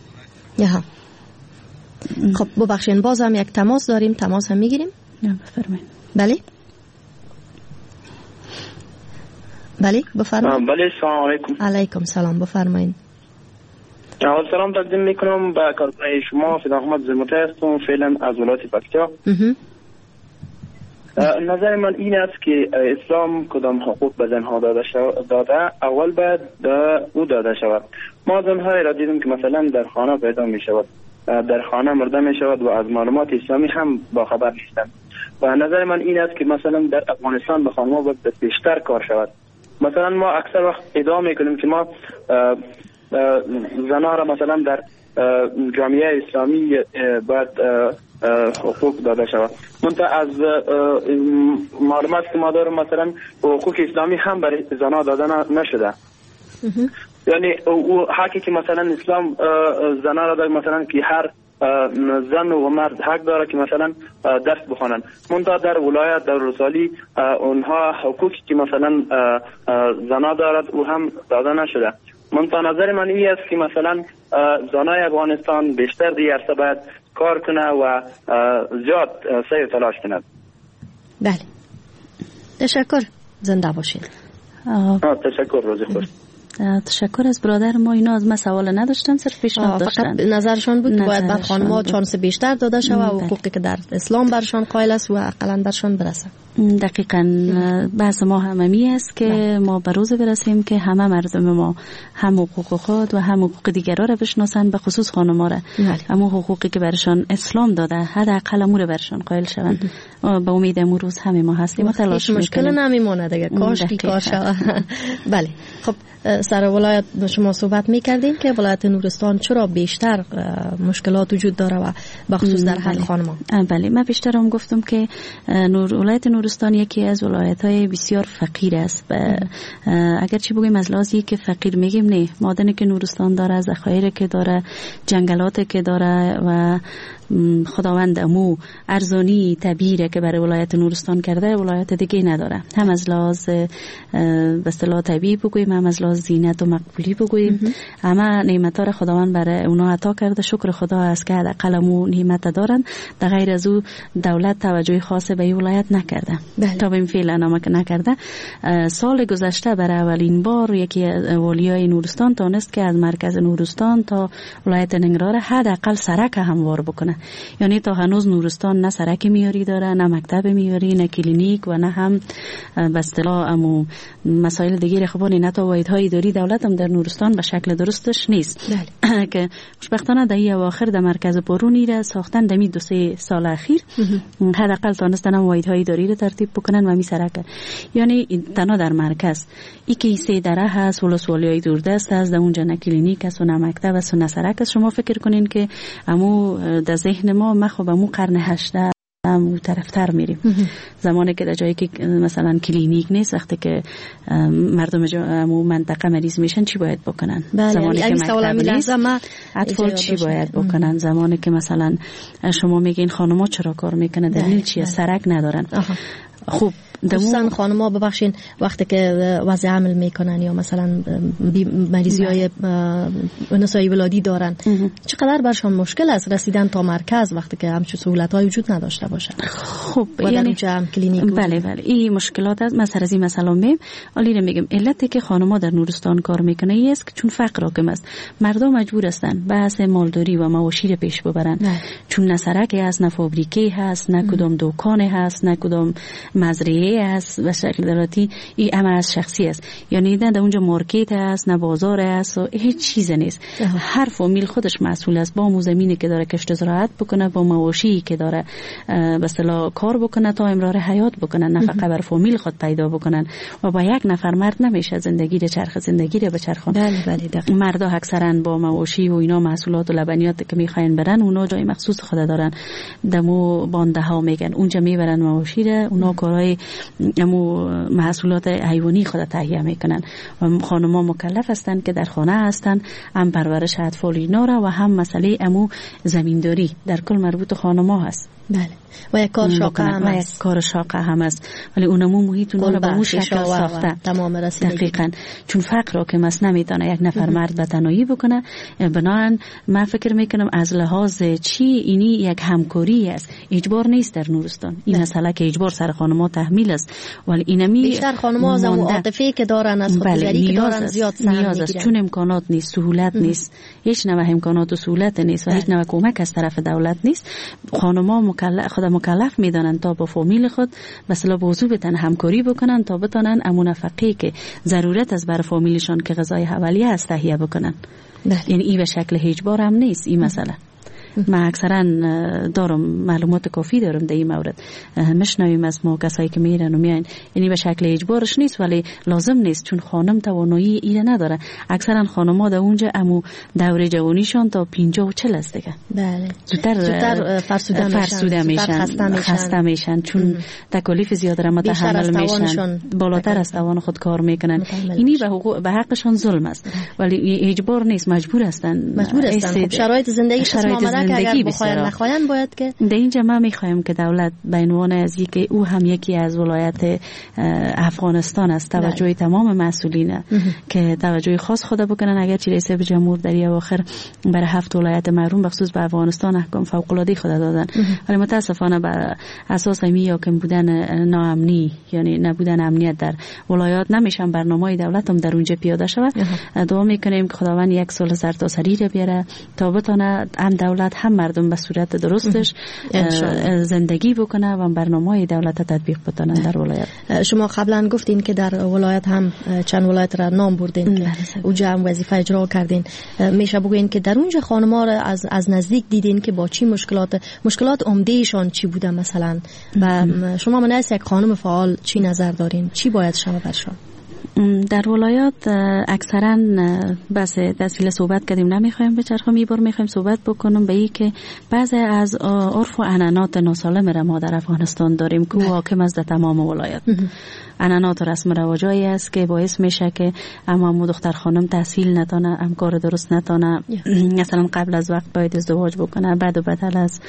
خب ببخشید باز هم یک تماس داریم، تماس هم میگیریم. بفرمایید. بله بله بفرمایید. بله سلام علیکم. علیکم سلام، بفرمایید. سلام تقدیم میکنم به کارگاه شما. فدا احمد زلموتی هستم، فعلا از ولایت پکتیا. نظر من این است که اسلام کدام حقوق به زنها داده اول باید او داده شود. ما زنهایی را دیدیم که مثلا در خانه پیدا می شود، در خانه مرده می شود و از معلومات اسلامی هم باخبر نیستند. و نظر من این است که مثلا در افغانستان به خانم‌ها باید بیشتر کار شود. مثلا ما اکثر وقت ادعا میکنیم که ما زنها را مثلا در جامعه اسلامی باید حقوق داده شود. منتها از معلومات که ما داریم مثلا حقوق اسلامی هم برای زنها داده نشده. یعنی او حقی که مثلا اسلام زنها را داره مثلا که هر زن و مرد حق داره که مثلا درس بخوانند، منتها در ولایت در رسالی اونها حقوقی که مثلا زنها دارد او هم داده نشده. منتها نظر من این است که مثلا زنای افغانستان بیشتر در عرصه باید کار کنه و زیاد سعی تلاش کند. بله تشکر، زنده باشید. تشکر، روز خوش. تشکر از برادر ما. اینا از ما سوال نداشتن، صرف پیشنهاد داشتن. فقط نظرشان بود که باید بر خانم‌ها چانس بیشتر داده شود و حقوقی که در اسلام برشان قائل است و اقلاً برشان برسه. دقیقاً بحث ما هممی است که ما به روز برسیم که همه مردم ما هم حقوق خود و هم حقوق دیگران را بشناسند، به خصوص خانم‌ها را. اما حقوقی که برشان اسلام داده حداقل امور برشان قائل شوند. به امید امروز روز همه ما هستیم و تلاش می‌کنیم. مشکل نمیمونه دیگه، کاش کی کار شود. بله. خب سر ولایت با شما صحبت می‌کردیم که ولایت نورستان چرا بیشتر مشکلات وجود داره و بخصوص در حل خانم‌ها. بله من بیشتر هم گفتم که ولایت نورستان یکی از ولایت‌های بسیار فقیر است. اگر چی بگیم از لحاظی که فقیر میگیم نه، معدنی که نورستان داره، ذخایر که داره، جنگلاتی که داره و خداوند امو ارزانی طبیعی که برای ولایت نورستان کرده ولایت دیگه نداره. هم از لحاظ به اصطلاح طبیعی بگوییم، هم از لحاظ زینت و مقبولی بگوییم، همه نعمت‌ها را خداوند برای اونا عطا کرده. شکر خدا است که حداقل امو نعمت دارن. در غیر از او دولت توجه خاص به این ولایت نکرده. تا به این فعلا نکرده. سال گذشته برای اولین بار یکی از والیای نورستان تونست که از مرکز نورستان تا ولایت ننگرهار حداقل سرک هموار بکنه. یعنی تا هنوز نورستان نه سرک میاری داره، نه مکتب میاری، نه کلینیک و نه هم به اصطلاح مسائل دیگه خبانی، نه تا واحدهای اداری دولت هم در نورستان به شکل درستش نیست. که خوشبختانه در این اواخر در مرکز بارونی را ساختن در 2-3 سال اخیر حداقل تونستن واحدهای اداری را ترتیب بکنن و می سرک. یعنی تنها در مرکز ای که 3 دره هست، ولسوالیای دوردست هست، در اونجا نه کلینیک است و نه مکتب است و نه سرک است. شما فکر کنین که امو در ذهن ما خب امو قرن 18 اون طرفتر میریم. زمانی که در جایی که مثلا کلینیک نیست، وقتی که مردم امو منطقه مریض میشن چی باید بکنن؟ زمانی که مکتب نیست اطفال چی باید بکنن؟ زمانی که مثلا شما میگین خانم‌ها چرا کار میکنه، دلیل چیه؟ سرک ندارن. خوب خصوصا خانم‌ها ببخشین وقتی که وضع حمل میکنن یا مثلا مریضی‌های نسایی ولادی دارن چقدر برشان مشکل است رسیدن تا مرکز وقتی که همچون سهولت‌های وجود نداشته باشه. خب یعنی جمع کلینیک بله این مشکلات است. مثلا از این مثلا علی میگم علتی که خانم‌ها در نورستان کار میکنه است که چون فقر حاکم است. مردم مجبور هستند بحث مالداری و مواشی رو پیش ببرن. چون نه سرکی هست، نه فابریکه هست، نه کدام دکان هست، نه کدام مزرعه است و شکل دراتی این امر از شخصی است. یعنی نه در اونجا مارکت است، نه بازار است و هیچ چیز نیست. هر فامیل خودش مسئول است با مو زمینی که داره کشت زراعت بکنه، با مواشی که داره به اصطلاح کار بکنه تا امرار حیات بکنن، نفقه بر فامیل خود پیدا بکنن و با یک نفر مرد نمیشه زندگی رو بچرخون. بله مردا اکثرا با مواشی و اینا محصولات و لبنیات که میخواین برن اونا جای مخصوص خود دارن. دمو بانده ها میگن اونجا میبرن مواشی رو، اونا کارهای محصولات حیوانی خود تهیه میکنن و خانم‌ها مکلف هستند که در خانه هستند هم پرورش اطفال اینا را و هم مسئله زمینداری در کل مربوط خانم‌ها هست. بله و یک کار شاقه هم است ولی اونمو محیط اونا رو به اون شکل ساخته تمام رسیدگی. دقیقاً چون فقر که مس نمیتونه یک نفر مرد به تنهایی بکنه. بنابراین من فکر میکنم از لحاظ اینی یک همکاری است. اجبار نیست در نورستان این مسئله که اجبار سر خانم‌ها تحمیل است ولی اینمی بیشتر خانم‌ها از اون عاطفی که دارن از خودگذری که دارن زیاد سهم میگیرن چون امکانات نیست، سهولت نیست، هیچ نوع امکانات و سهولت نیست و هیچ نوع کمک از طرف دولت نیست. خانم‌ها مکلف میدانن تا با فامیل خود مثلا موضوع بتن همکاری بکنن تا بتونن امون نفقه که ضرورت از بر فامیلشان که غذای اولیه است تهیه بکنن. یعنی این به شکل اجبار هم نیست این مسئله. من اکثرا دارم معلومات کافی دارم در این مورد، مشنویم از ما کسایی که میرن و میاین. یعنی به شکل اجبارش نیست ولی لازم نیست چون خانم توانایی ایره نداره. اکثرا خانم‌ها در اونجا امو دوره جوانیشان تا 50 و 40 است دیگه. بله زودتر فرسوده میشن، خسته میشن چون تکالیف زیاد را متحمل میشن، بالاتر از توان خود کار میکنن. اینی به حقشان ظلم است ولی اجبار نیست، مجبور هستن. خب شرایط زندگی زندگی بخواین نخواین باید که در اینجا ما میخوایم که دولت به عنوان از اینکه او هم یکی از ولایت افغانستان است توجه تمام مسئولین که توجه خاص خود بکنن. اگرچه رئیس جمهور در اواخر برای 7 ولایت محروم بخصوص به افغانستان احکام فوق العاده خود دادن ولی متاسفانه بر اساس حاکم بودن ناامنی یعنی نبودن امنیت در ولایات نمیشن برنامه‌های دولت هم در اونجا پیاده شود. دعا میکنیم که خداوند یک سال سرتاسری را بیاره تا بتونه هم دولت هم مردم به صورت درستش زندگی بکنه و برنامه‌های دولت تطبیق بکنن در ولایت. شما قبلا گفتین که در ولایت هم چند ولایت را نام بردین که اونجا هم وظیفه اجرا کردین. میشه بگوین که در اونجا خانم‌ها را از نزدیک دیدین که با چی مشکلات عمده‌شان چی بوده مثلا و شما من از یک خانم فعال چی نظر دارین؟ چی باید شود برشان؟ در ولایات اکثرا بس دستیل صحبت کردیم نمیخوایم بچرخم این بار میخوایم صحبت بکنم به این که بعضی از عرف و عنعنات ناسالم را ما در افغانستان داریم که حاکم است در تمام ولایات. عنعنات و رسم رواجایی است که باعث میشه که اما دختر خانم تحصیل نتونه، کار درست نتونه، مثلا قبل از وقت باید ازدواج بکنه، بعد و بدل از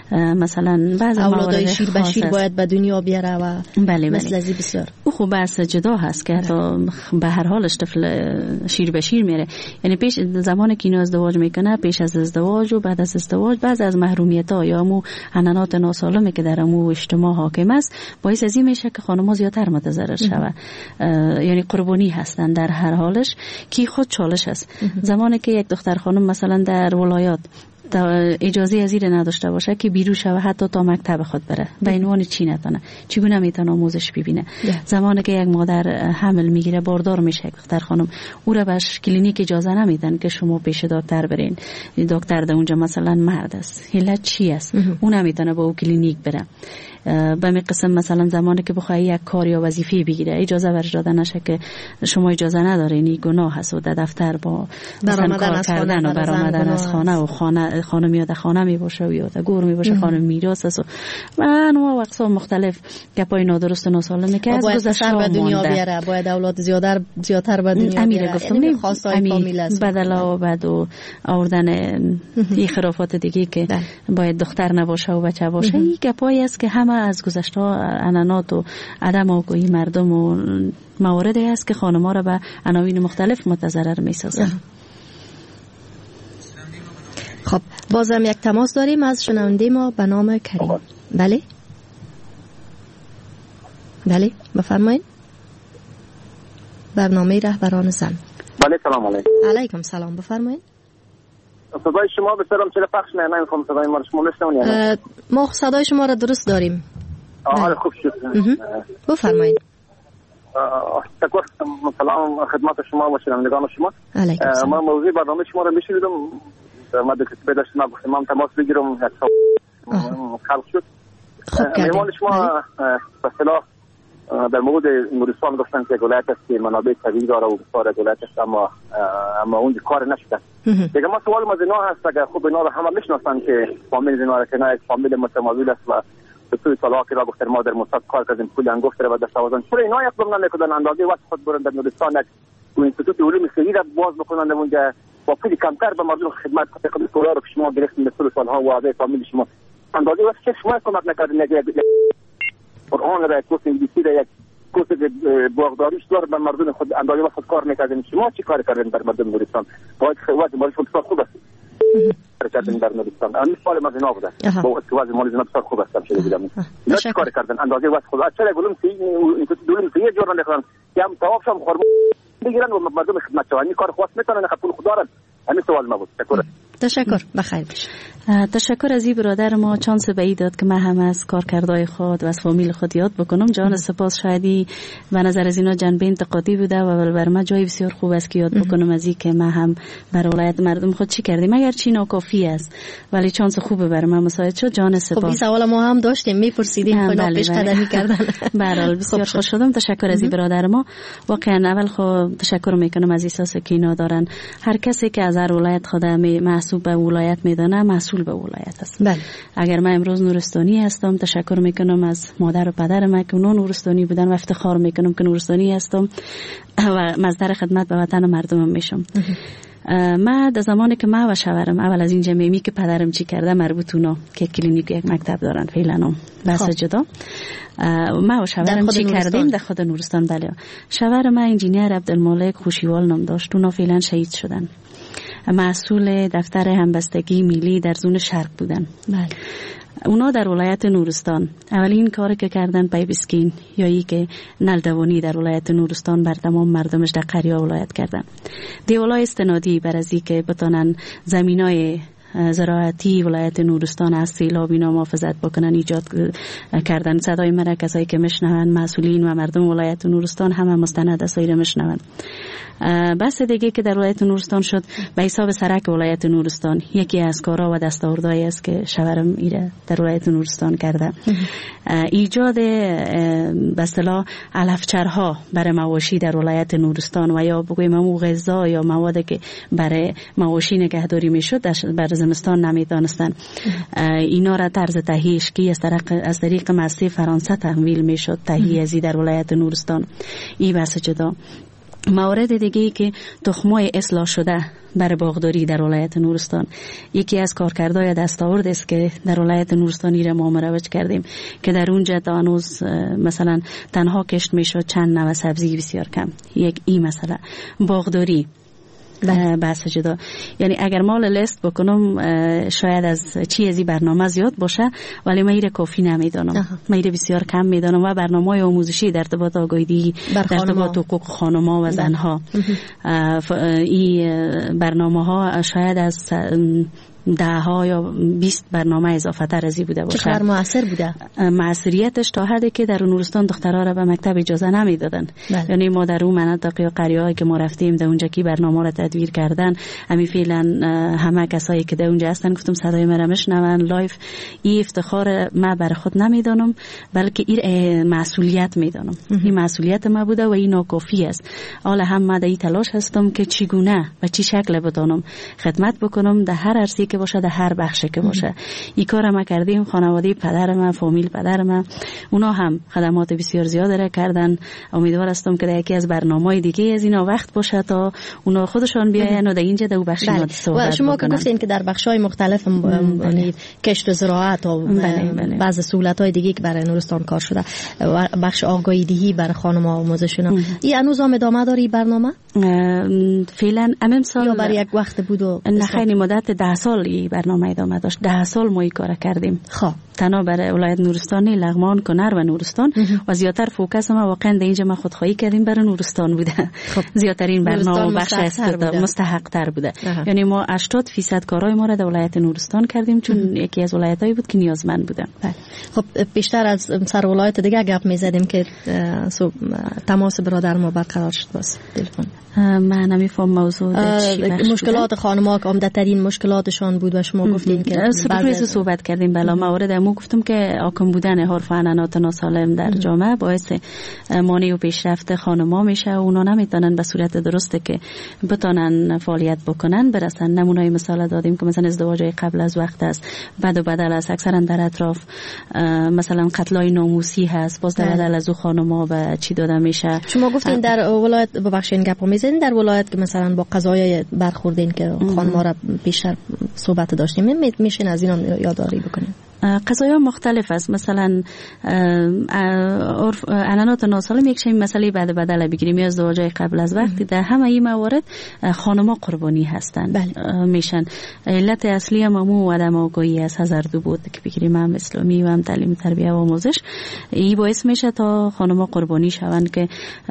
مثلا بعضی اولادای شیر به شیر باید به دنیا بیاره و مثل ازی بسیار خوب بحث جدا هست که حتی به هر حالش طفل شیر به شیر میره. یعنی پیش زمانی که اینو ازدواج میکنه، پیش از ازدواج و بعد از ازدواج بعض از محرومیت‌ها یا مو عنعنات ناسالمی که در مو اجتماع حاکم است باعث ازی میشه که خانم‌ها زیادتر متضرر شود. یعنی قربانی هستن در هر حالش که خود چالش است. زمانی که یک دختر خانم مثلا در ولایات اجازه از این نداشته باشه که بیرون شوه حتی تا مکتب خود بره به عنوان چی نتونه، چگونه میتونه آموزش ببینه. زمانی که یک مادر حمل میگیره باردار میشه دختر خانم، او را بهش کلینیک اجازه نمیدن که شما پیش دکتر برین، دکتر ده اونجا مثلا مرد است. علت چی است؟ اون نمیتونه با او کلینیک بره. به می قسم مثلا زمانی که بخوای یک کار یا وظیفه بگیره اجازه برش داده نشه که شما اجازه ندارین، این گناه است و در دفتر با مثلا کار کردن و برآمدن از خانه و خانم یا در خانه می باشه یا در گور می باشه خانم میراث است و انواع و اقسام مختلف گپای نادرست و ناسالمه که از گذشته به دنیا بیاره، باید اولاد زیادتر به دنیا بیاره. گفتم خواستای فامیل است بدلا و بعد آوردن این خرافات دیگه که باید دختر نباشه و بچه باشه. این گپایی است که همه از گذشته انانات و عدم آگاهی مردم و مواردی است که خانم‌ها را به عناوین مختلف متضرر می‌سازند. خب بازم یک تماس داریم از شنونده ما به نام کریم. بله بله بفرمایید. برنامه رهبران زن. بله سلام علیکم. علیکم سلام بفرمایید. صدای شما بسیارم چرا پخش نمی‌کنم صدای ما شما نمی‌شنوید؟ ما صدای شما را درست داریم. حال خوب شد. بفرمایید. تشکر. سلام خدمت شما و شنوندگان شما. علیکم سلام. من موضوع برنامه شما را می‌شنیدم. ما دکتر داشتم گفتم تماس بگیرم خلق شد. مهمان شما به اصطلاح در مورد نورستان گفتن که ولایت است که منابع طبیعی داره و بسیار ولایت است اما اون کار نشده. دیگه ما سوال ما زنا هست اگر خوب اینا رو همه میشناسن که فامیل زنا را که نه فامیل متمایل است و به سوی طلاق را گفتن ما در مصد کار کردیم پول انگفت را به دست آوردن. چرا اینا اقدام نمیکنن اندازه وقت خود برن در نورستان یک اینستیتوت علوم خیلی را باز بکنن اونجا با پول کمتر به مردم خدمت کنند. دلار رو که شما گرفتید در سالها و اعضای فامیل شما اندازه وقت چه شما کمک نکردین یک قرآن را یک کورس انگلیسی را یک کورس باغداریش دار به مردم خود اندازه وقت کار میکردین. شما چی کار کردین بر مردم نورستان؟ باید وضع مالی شما بسیار خوب است کردین در نورستان. همین سوال ما زنا بوده با وضع مالی زنا بسیار خوب است شده بودم. نه چی کار کردین اندازه وقت خود چرا گلم سی دولم سی جور نکنن که هم ثواب شم خورم بگیرن و مردم خدمت شون. این کار خواست میکنن خپل خدا را. همین سوال ما بود. تشکر. بخیر باش. تشکر از این برادر ما چانس به ای داد که من هم از کارکردهای خود و از فامیل خود یاد بکنم. جان سپاس. شایدی به نظر از اینا جنبه انتقادی بوده و بر من جای بسیار خوب است که یاد بکنم از این که من هم بر ولایت مردم خود چی کردیم اگر چی ناکافی است ولی چانس خوبه بر من مساعد شد. جان سپاس. خب این سوال ما هم داشتیم میپرسیدیم که پیش قدمی کردن. به هر حال بسیار خوش شدم. تشکر از این برادر ما. واقعا اول خود تشکر میکنم از احساس که اینا دارن. هر کسی که از هر ولایت خود محسوب به ولایت میدانه مسئول به ولایت است. بله. اگر من امروز نورستانی هستم تشکر میکنم از مادر و پدرم که اونها نورستانی بودن و افتخار میکنم که نورستانی هستم و مصدر خدمت به وطن مردمم میشم. من در زمانی که من و شوهرم اول از این جمعیمی که پدرم چی کرده مربوط اونا که کلینیک یک مکتب دارن فعلا بس جدا ما و شوهرم چی کردیم در خود نورستان. بله شوهر من انجینیر عبدالمالک خوشیوال نام داشت. اونا فعلا شهید شدن. مسئول دفتر همبستگی ملی در زون شرق بودن. بله. اونا در ولایت نورستان اولین کاری که کردن پیوسکین یا ای که نلدوانی در ولایت نورستان بر تمام مردمش در قریه ولایت کردن. دیولای استنادی بر از که بتانن زمینای زراعتی ولایت نورستان از سیلاب اینا محافظت بکنن ایجاد کردن. صدای مرا کسایی که میشنون مسئولین و مردم ولایت نورستان همه مستند است و میشنون. بس دیگه که در ولایت نورستان شد به حساب سرک ولایت نورستان یکی از کارا و دستاوردهایی است که شوهرم ایره در ولایت نورستان کرده. ایجاد به اصطلاح علفچرها برای مواشی در ولایت نورستان و یا بگویم غذا یا موادی که برای مواشی نگهداری میشد بر زمستان نمیدانستن. اینا را طرز تهیهش کی از طریق مصرف فرانسه تحویل میشد تهیه ازی در ولایت نورستان. این بحث جدا. موارد دیگه که تخمای اصلاح شده برای باغداری در ولایت نورستان یکی از کارکردهای دستاورد است که در ولایت نورستانی را ما مروج کردیم که در اونجا تا هنوز مثلا تنها کشت میشد چند نوع سبزی بسیار کم. یک این مثلا باغداری بحث جدا. یعنی اگر مال لیست بکنم شاید از چی ازی برنامه زیاد باشه ولی من ایره کافی نمیدانم. من ایره بسیار کم میدانم و برنامه آموزشی در ارتباط آگاهی در ارتباط حقوق خانم‌ها و زنها این برنامه ها شاید از 10 یا 20 برنامه اضافه تر ازی بوده باشه. چقدر مؤثر بوده؟ مؤثریتش تا حدی که در نورستان دخترها را به مکتب اجازه نمیدادن. یعنی ما در اون مناطق یا قریه‌ای که ما رفتیم در اونجا کی برنامه را تدویر کردن همین فعلا همه کسایی که در اونجا هستن گفتم صدای مرا میشنون لایف. این افتخار ما بر خود نمیدانم بلکه این مسئولیت میدانم. این مسئولیت ما بوده و این ناکافی است. حالا هم من در این تلاش هستم که چگونه و چه شکل بتونم خدمت بکنم در هر عرصه‌ای که باشه، در هر بخش که باشه. این کار ما کردیم. خانواده پدر ما، فامیل پدر ما، اونا هم خدمات بسیار زیاد را کردن. امیدوار هستم که در یکی از برنامه‌های دیگه از اینا وقت باشه تا اونا خودشان بیاین و در اینجا در بخش ما صحبت و شما که گفتین که در بخش‌های مختلف کشت و زراعت و بعضی سهولت‌های دیگه که برای نورستان کار شده و بخش آگاهی دهی برای خانم‌ها و موزشونا، این هنوز هم ادامه داره این برنامه؟ فعلا امسال یا برای یک وقت بود و نه، خیلی مدت 10 سال این برنامه ادامه داشت. 10 سال ما این کار کردیم. خب تنها برای ولایت نورستان، لغمان، کنر و نورستان و زیاتر فوکس ما واقعا در اینجا ما خودخواهی کردیم برای نورستان بوده. خب زیاترین برنامه بخش مستحق تر بوده. یعنی ما 80% کارهای ما را در ولایت نورستان کردیم چون یکی از ولایتایی بود که نیازمند بوده. خب بیشتر از سر ولایت دیگه گپ می‌زدیم که تماس برادر ما برقرار شد واسه تلفن. من نمی‌فهم موضوع مشکلات خانم‌ها که عمده‌ترین مشکلاتشان بود و شما گفتین که سورپرایز صحبت کردیم. بلا مورد ما گفتم که آکم بودن حرف عنعنات ناسالم در جامعه باعث مانع و پیشرفت خانم‌ها میشه. اونا نمیتونن به صورت درسته که بتونن فعالیت بکنن برسن. نمونه‌ای مثال دادیم که مثلا ازدواج قبل از وقت است، بد و بدل است، اکثرا در اطراف مثلا قتلای ناموسی هست، باز در بدل از خانم‌ها و چی داده میشه. شما گفتین در ولایت ببخشید گپو میزنین در ولایت که مثلا با قضایای برخوردین که خانم‌ها را بیشتر صحبت داشتیم، میشین از اینا یادداری بکنین؟ قضایا مختلف است. مثلا عنعنات ناسالم یک شی مسئله بعد بدل بگیریم یا ازدواجای قبل از وقتی، در همه این موارد خانم‌ها قربانی هستند. میشن علت اصلی همو عدم آگاهی از هزاردو بود که بگیریم هم اسلامی و هم تعلیم تربیه و آموزش. این باعث میشه تا خانم‌ها قربانی شوند که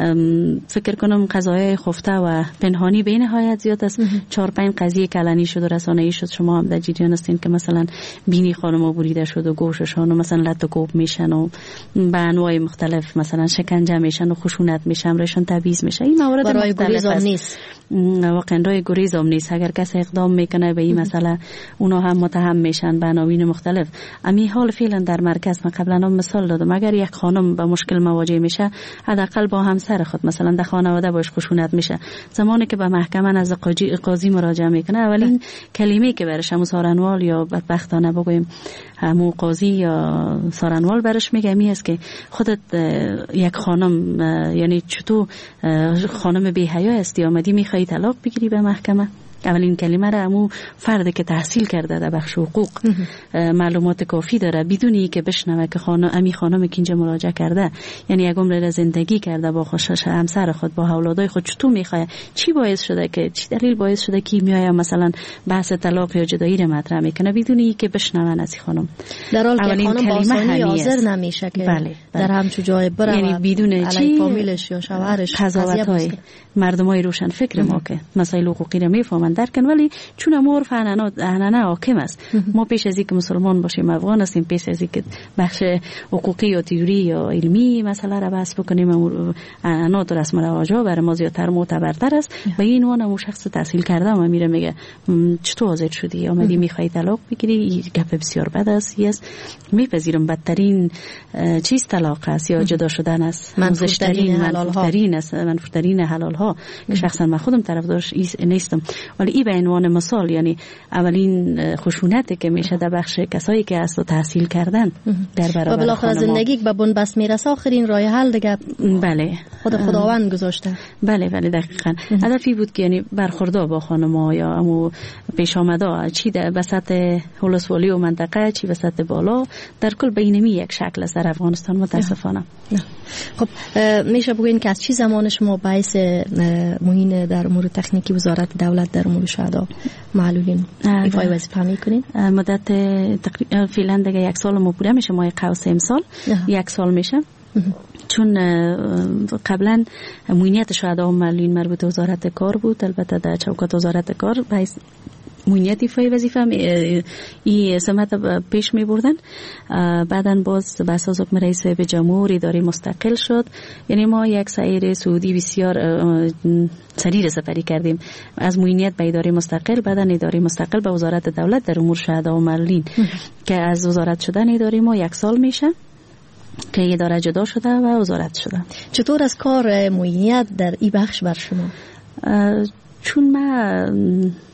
فکر کنم قضایای خفته و پنهانی به نهایت زیاد است. 4-5 قضیه کلانی شد و رسانه‌ای شد، شما هم در جریان هستین که مثلا بینی خانم‌ها بریده شد و گوششان و مثلا لط و کوب میشن و به انواع مختلف مثلا شکنجه میشن و خشونت میشن، روشون تبعیض میشه. این موارد برای گریز هم نیست، واقعا رای گریز هم نیست. اگر کسی اقدام میکنه به این مسئله اونا هم متهم میشن به عناوین مختلف. امی حال فعلا در مرکز من قبلا هم مثال دادم، اگر یک خانم با مشکل مواجه میشه حداقل با همسر خود مثلا در خانواده باش خشونت میشه، زمانی که به محکمه از قاضی مراجعه میکنه اولین کلمه که برش همون سارنوال یا بدبختانه بگویم همون قاضی یا سارنوال برش میگه می است که خودت یک خانم، یعنی چطور خانم بی حیا هستی آمدی میخوایی طلاق بگیری به محکمه؟ اولین کلمه را همون فردی که تحصیل کرده در بخش حقوق معلومات کافی داره بدونی که بشنوه که امی خانم که اینجا مراجعه کرده یعنی یک عمر زندگی کرده با همسر خود با اولادای خود، چطور میخواد، چی باعث شده که چی دلیل باعث شده که میای مثلا بحث طلاق یا جدایی را مطرح میکنه بدونی که بشنون از خانم. در حالی که خانم با آسانی حاضر نمیشه که در همچون جای بره، یعنی بدون چی فامیلش یا شوهرش قضاوت‌های مردمای روشن فکر ما که مسائل حقوقی را میفهمن درکن، ولی چون عرف عنعنه حاکم است. ما پیش از اینکه مسلمان باشیم افغان هستیم، پیش از اینکه بخش حقوقی یا تئوری یا علمی مسئله را بحث بکنیم عنعنات و رسم و رواج‌ها برای ما زیادتر معتبرتر است. و این عنوان شخص تحصیل کرده و میره میگه چطور آزاد شدی آمدی میخوای طلاق بگیری، این گپ بسیار بد است. است میپذیرم بدترین چیز طلاق است یا جدا شدن است، منفورترین حلال ها که شخصا من خودم طرفدارش نیستم، ولی این به عنوان مثال یعنی اولین خشونتی که میشه در بخش کسایی که اصلا تحصیل کردن در برابر و بالاخره زندگی به بنبست میرسه آخرین راه حل دیگه بله خداوند گذاشته. بله دقیقاً هدفی بود که یعنی برخوردار با خانم‌ها یا امو پیش آمده چی در وسط ولسوالی و منطقه چی وسط بالا در کل بینمی یک شکل است در افغانستان متاسفانه. خب میشه بگوین که از چی زمان شما باعث معین در امور تکنیکی وزارت دولت در امور شهدا معلولین ایفای وظیفه میکنین؟ مدت تقریبا فعلا دیگه 1 سال ما بوده میشه، ما قوس امسال 1 سال میشه. چون قبلا معینیت شهدا و معلولین مربوط به وزارت کار بود، البته در چوکات وزارت کار باعث معینیت ایفای وظیفه این سمت پیش می بردن. بعداً باز به اساس حکم رئیس به جمهور اداره مستقل شد. یعنی ما یک سیر سعودی بسیار سریع سفری کردیم از معینیت به اداره مستقل، بعداً اداره مستقل به وزارت دولت در امور شهدا و معلولین که از وزارت شدن اداره ما 1 سال میشه که اداره جدا شده و وزارت شده. چطور از کار معینیت در این بخش بر شما؟ چون من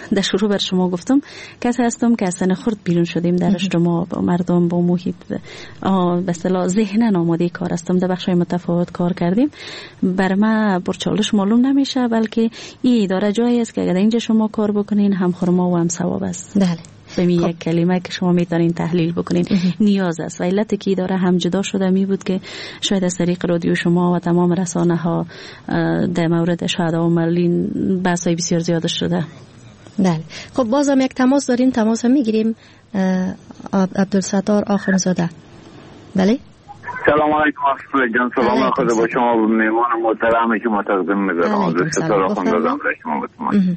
در شروع بر شما گفتم کسی هستم که از سن خرد بیرون شدیم در اجتماع با مردم با محیط به اصطلاح ذهنن آماده کار هستم، در بخش‌های متفاوت کار کردیم. بر ما پرچالش معلوم نمیشه، بلکه این اداره جایی است که اگر اینجا شما کار بکنین هم خرما و هم ثواب است. بله. به یک کلمه که شما میتونین تحلیل بکنین نیاز است. و علت که اداره هم جدا شده می بود که شاید از طریق رادیو شما و تمام رسانه ها در مورد شهدا و معلولین بحث‌های بسیار زیاد شده. بله. خب بازم یک تماس دارین، تماس هم میگیریم. عبدالستار آخونزاده. بله. سلام علیکم آصف جان، سلام خدا با شما و مهمان محترمی که ما تقدیم می‌کنم. عبدالستار آخونزاده شما بتونم.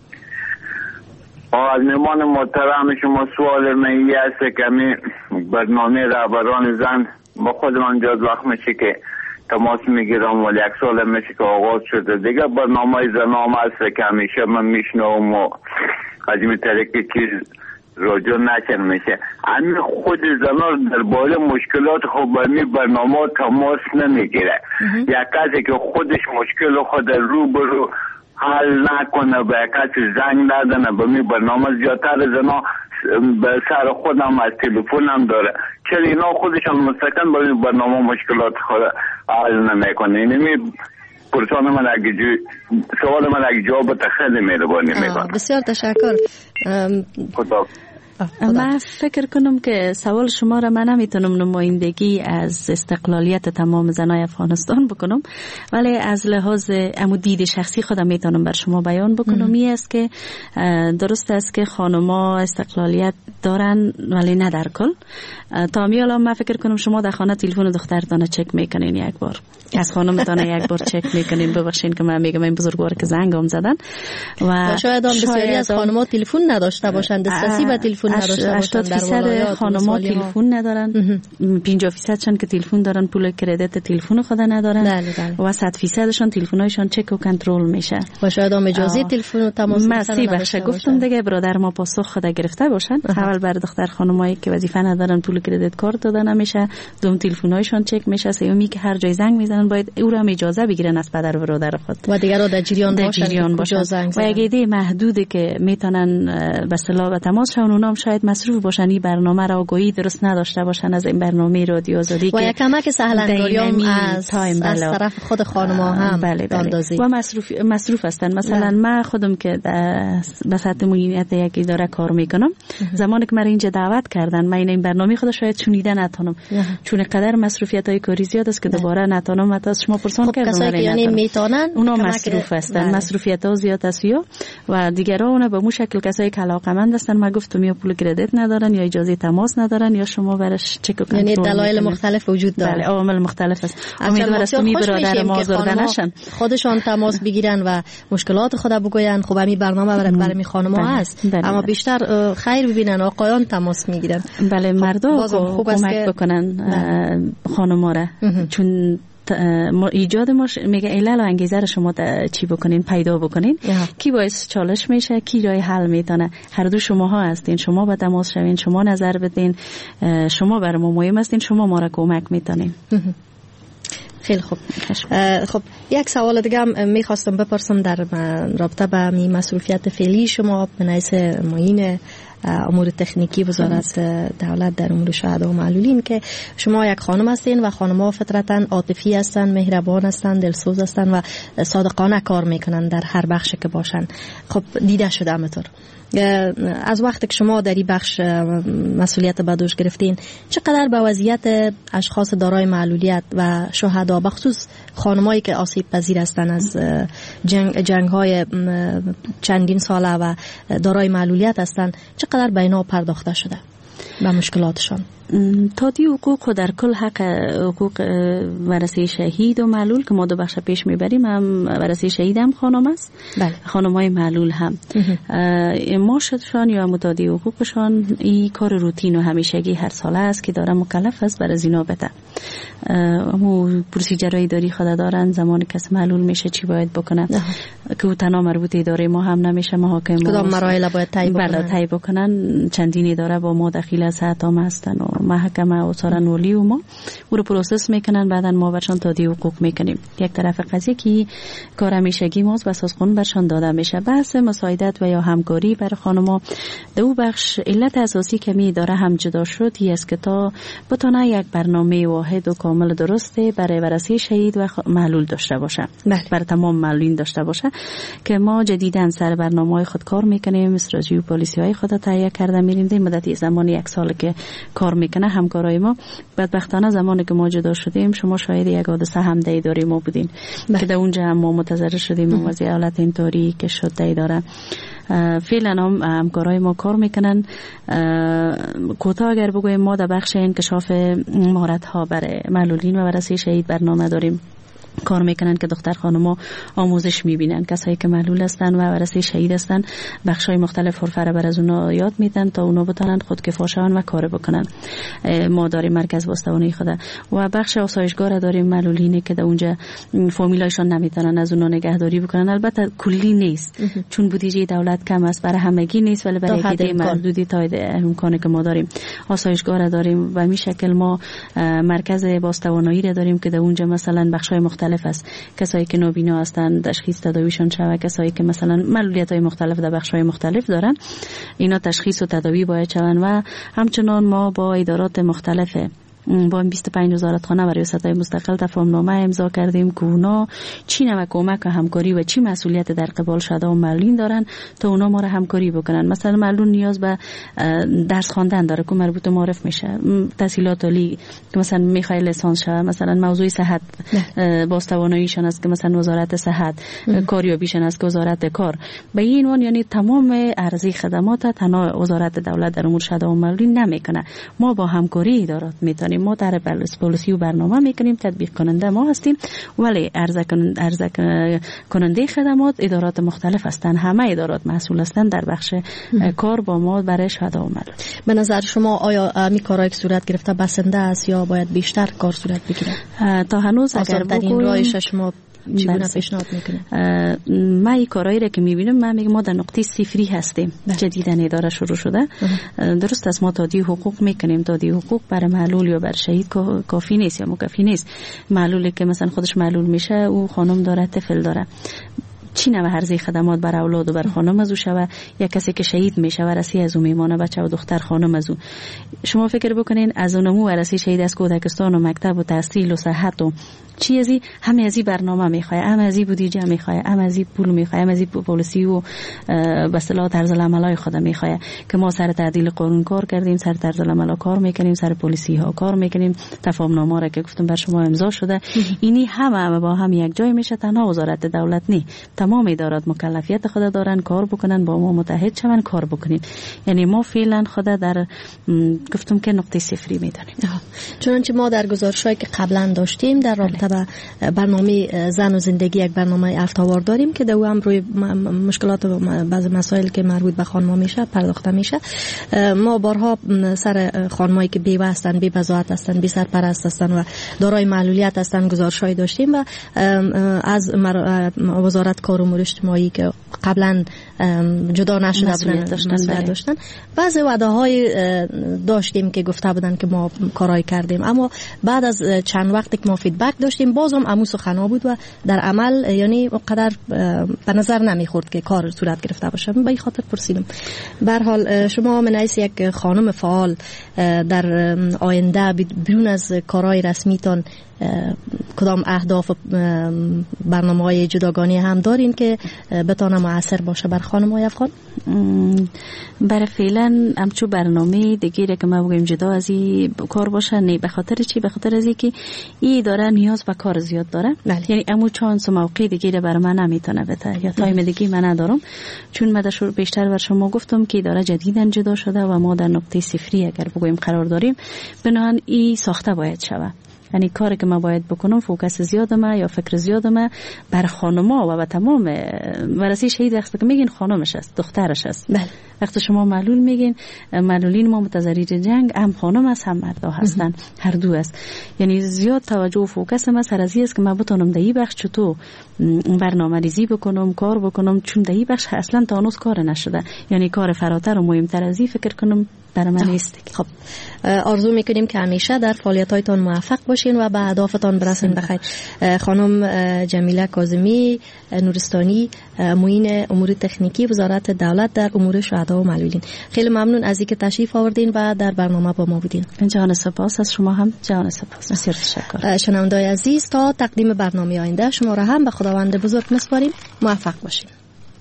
از مهمان محترم شما سوال من است که می برنامه رهبران زن با خود من جز وقت میشه که تماس میگیرم، ولی یک سال میشه که آغاز شده دیگه برنامه زنام است که همیشه من میشنوم و از این طریق چیز راجع نشن میشه. همین خود زنان درباره مشکلات خود برمی برنامه تماس نمیگیره. یک کسی که خودش مشکل خود رو برو حل نکنه به کسی زنگ ندنه به می برنامه زیادتر زنا به سر خودم از تلفن هم داره، چرا اینا خودشان مستقل به می برنامه مشکلات خود حل نمیکنه. اینمی پرسان من اگه سوال من اگه جواب خیلی مهربانی میکنم. بسیار تشکر. خدا. من فکر کنم که سوال شما را من نمیتونم نمایندگی از استقلالیت تمام زنای افغانستان بکنم، ولی از لحاظ دید شخصی خودم میتونم بر شما بیان بکنم. این است که درست است که خانم‌ها استقلالیت دارن ولی نه در کل. تا میالا من فکر کنم شما در خانه تلفن دخترتان چک میکنین یک بار، از خانمتان یک بار چک میکنین. ببخشید که من میگم این بزرگوار که زنگم زدن و شاید هم بسیاری از خانم‌ها تلفن نداشته باشند، دسترسی به تلفن نداشته باشند. 80% خانم‌ها تلفن ندارن، 50% شان که تلفن دارن پول کردیت تلفن خود ندارن. بله. و 100% شان تلفن‌هایشان چک و کنترل میشه و شاید هم اجازه تلفن و تماس نداشته. گفتم دیگه برادر ما پاسخ خود گرفته باشن. اول بر دختر خانمایی که وظیفه ندارن پول کردیت کارت دادن نمیشه، دوم تلفن‌هایشان چک میشه، سومی که هر جای زنگ میزنن باید او را اجازه بگیرن از پدر و برادر خود و دیگه در جریان باشن. و اگه ایده محدودی که میتونن به اصطلاح به تماس شون، اونام شاید مصروف باشن، این برنامه را آگاهی درست نداشته باشن از این برنامه رادیو آزادی و یک کمک سهل‌انگاری از طرف خود خانم‌ها هم اندازی و مصروف هستن. مثلا من خودم که به سطح مدیریت یک اداره کار میکنم، زمانی که من اینجا دعوت کردن من این برنامه خود شاید چونیده نتونم، چون قدر مصروفیت‌های کاری زیاد است که دوباره نتونم. حتی از شما پرسان کردم کسایی که یعنی میتونن اونا مصروف هستن، مصروفیت‌ها زیاد است و دیگران به مو شکل کسایی که علاقه‌مند هستن. من گفتم یا پول کردیت ندارن یا اجازه تماس ندارن یا شما برش چک و کنترل، یعنی دلایل مختلف وجود داره. بله، عوامل مختلف است. امیدوارم است می برادر ما آزرده نشن، خودشان تماس بگیرن و مشکلات خود بگوین. خب همین برنامه برای خانم‌ها هست، اما بیشتر خیر ببینن آقایان تماس میگیرن. بله، مردا کمک بکنن خانم‌ها را، چون ایجاد میگه علل و انگیزه رو شما چی بکنین، پیدا بکنین. کی باعث چالش میشه، کی جای حل میتونه. هر دو شماها هستین، شما به تماس شوین، شما نظر بدین، شما برای ما مهم هستین، شما ما را کمک میتونین. خیلی خوب. خب یک سوال دیگه هم میخواستم بپرسم در رابطه با مصروفیت فعلی شما به نحیث معین امور تکنیکی وزارت دولت در امور شهدا و معلولین، که شما یک خانم هستین و خانم‌ها فطرتاً عاطفی هستن، مهربان هستن، دلسوز هستن و صادقانه کار میکنن در هر بخشی که باشن. خب دیده شده همطور از وقتی که شما در این بخش مسئولیت به دوش گرفتین، چقدر به وضعیت اشخاص دارای معلولیت و شهدا، بخصوص خانمایی که آسیب پذیر هستن از جنگ‌های چندین ساله و دارای معلولیت هستن، چقدر به اینا پرداخته شده به مشکلاتشان؟ تادی حقوق و در کل حق حقوق ورثه شهید و معلول که ما دو بخش پیش میبریم، هم ورثه شهید هم خانم است، بله. خانمای معلول هم معاششان یا متادی حقوقشان این کار روتین و همیشگی هر ساله است که داره مکلف است برای زینا بده. اما پروسیجرهای داری خود دارن، زمان کس معلول میشه چی باید بکنه. که او تنها مربوط اداره ما هم نمیشه، محاکم کدام مراحل باید طی بکنن؟ بله طی بکنن. چندین اداره با ما دخیل از هم هستن و محکمه و سارنولی و ما او رو پروسس میکنن، بعدا ما برشان تادیه حقوق میکنیم. یک طرف قضیه که کار همیشگی ماست و اساس قانون برشان داده میشه. بحث مساعدت و یا همکاری برای خانما دو بخش علت اساسی که می اداره هم جدا شد است که تا بتونه یک برنامه واحد و کامل درسته برای ورثه شهید و معلول داشته باشه، برای تمام معلولین داشته باشه، که ما جدیداً سر برنامه‌های خود کار میکنیم. استراتژی و پالیسی‌های خود تهیه کرده میریم. در مدت زمان 1 سال که کار میکنه همکارای ما. بدبختانه زمانی که ما جدا شدیم شما شاید یک حادثه هم در اداره ما بودین که در اونجا هم ما متضرر شدیم از حالت اینطوری که شد در اداره. فعلا هم همکارای ما کار میکنن. کوتاه اگر بگویم ما در بخش انکشاف مهارت ها برای معلولین و ورثه شهید برنامه داریم. کار میکنن که دختر خانم‌ها آموزش میبینن، کسایی که معلول هستن و ورثه شهید هستن بخشای مختلف حرفه بر از اونا یاد میدن تا اونا بتونن خودکفا شون و کار بکنن. ما داریم مرکز باستوانه خود و بخش آسایشگاه داریم معلولینه که در اونجا فامیلایشون نمیتونن از اونا نگهداری بکنن. البته کلی نیست چون بودجه دولت کم است، برای همگی نیست، ولی برای عده محدودی تا امکانی که ما داریم آسایشگاه داریم و می شکل ما مرکز باستوانایی را داریم که در اونجا مثلا بخشای مختلف است. کسایی که نابینا هستند تشخیص تداویشون شوه، کسایی که مثلا معلولیت‌های مختلف در بخش‌های مختلف دارن اینا تشخیص و تداوی باید شون. و همچنان ما با ادارات مختلف با 25 وزارتخانه و ریاست‌های مستقل تفاهم‌نامه امضا کردیم که اونا چی نوع کمک و همکاری و چی مسئولیت در قبال شده و معلولین دارن تا اونا ما را همکاری بکنن. مثلا معلول نیاز به درس خواندن داره که مربوط معرف میشه، تحصیلات عالی که مثلا میخواد لیسانس شه، مثلا موضوع صحت باستواناییشون است که مثلا وزارت صحت، کاریابیشون است که وزارت کار. به این عنوان یعنی تمام ارزی خدمات تنها وزارت دولت در امور شده و معلولین نمیکنه. ما با همکاری ادارات میتونیم. ما در پالیسی و برنامه میکنیم، تطبیق کننده ما هستیم، ولی عرضه کننده خدمات ادارات مختلف هستند. همه ادارات مسئول هستند در بخش کار با ما برای شهدا و معلول. به نظر شما آیا می کارایی که صورت گرفته بسنده است یا باید بیشتر کار صورت بگیره؟ تا هنوز اگر بگویم راهش شما چگونه پیشنهاد میکنه؟ ما این کارهایی را که میبینم من میگم ما در نقطه صفری هستیم. جدیداً اداره شروع شده. درست است ما تادیه حقوق میکنیم. تادیه حقوق برای معلول یا برای شهید کافی نیست یا مکفی نیست. معلولی که مثلا خودش معلول میشه او خانم داره، طفل داره، چی نوع هرزی خدمات بر اولاد و بر خانم از او شوه، یا کسی که شهید میشه ورثه از او میمانه، بچه و دختر خانم از او. شما فکر بکنین از اونمو ورثه شهید از کودکستان و مکتب و تحصیل و صحت و چیزی همه ازی برنامه میخواه، هم ازی بودجه میخواه، هم ازی پول میخواه، هم ازی پالیسی و به اصطلاح طرز العملای خود میخواه که ما سر تعدیل قانون کار کردیم، سر طرز العمل کار میکنیم، سر پالیسی ها کار میکنیم، تفاهم‌نامه را که گفتم بر شما امضا شده. اینی همه با هم یک جای میشه. تنها وزارت دولت نی، تمام ادارات مکلفیت خود دارن کار بکنن، با ما متحد شون کار بکنیم. یعنی ما فعلا خود در گفتم که نقطه صفری میدونیم. چنانچه ما در گزارشایی که قبلا داشتیم در رابطه با برنامه زن و زندگی یک برنامه افتاوار داریم که دو هم روی مشکلات و بعض مسائل که مربوط به خانم‌ها میشه پرداخته میشه. ما بارها سر خانمایی که بیوه هستن، بی بضاعت هستن، بی سرپرست هستن و دارای معلولیت هستن گزارشایی داشتیم و از وزارت کار و امور اجتماعی که قبلا جدا نشده بودن داشتن بعض وعده‌های داشتیم که گفته بودن که ما کارای کردیم، اما بعد از چند وقت که ما فیدبک داشتیم بازم عمو سخنا بود و در عمل یعنی اونقدر به نظر نمیخورد که کار صورت گرفته باشه. به این خاطر پرسیدم. به هر حال شما من حیث یک خانم فعال در آینده بیرون از کارهای رسمیتان کدام اهداف برنامه‌های جداگانه هم دارین که بتونه مؤثر باشه بر خانم‌های افغان؟ برای فعلا همچو برنامه دیگه که ما بگیم جدا از این کار باشه نه. به خاطر چی؟ به خاطر از اینکه این داره نیاز به کار زیاد داره. یعنی امو چانس و موقع دیگه برای من نمیتونه بده یا تایم دیگه من ندارم، چون من در بیشتر بر شما گفتم که داره جدیداً جدا شده و ما در نقطه صفری اگر بگیم قرار داریم، بنابراین این ساخته باید شود. یعنی کاری که من باید بکنم فوکس زیادمه یا فکر زیادمه بر خانما و به تمام ورثه شهید وقتی که میگین خانمش است، دخترش است. بله. وقتی شما معلول میگین، معلولین ما متضرر جنگ هم خانم است هم مردا هستن، هر دو است. یعنی زیاد توجه و فوکس ما سر از این است که من بتونم در این بخش چطور برنامه‌ریزی بکنم، کار بکنم، چون در این بخش اصلا تا هنوز کار نشده. یعنی کار فراتر و مهمتر از این فکر کنم برای من نیست. خب آرزو میکنیم که همیشه در فعالیت‌هایتان موفق باشین و به اهدافتان برسین. بخیر. خانم جمیله کاظمی نورستانی، معین امور تکنیکی وزارت دولت در امور شهدا و معلولین، خیلی ممنون از اینکه تشریف آوردین و در برنامه با ما بودین. جان سپاس از شما هم. جان سپاس. بسیار تشکر. شنوندگان عزیز، تا تقدیم برنامه آینده شما را هم به خداوند بزرگ می‌سپاریم. موفق باشین.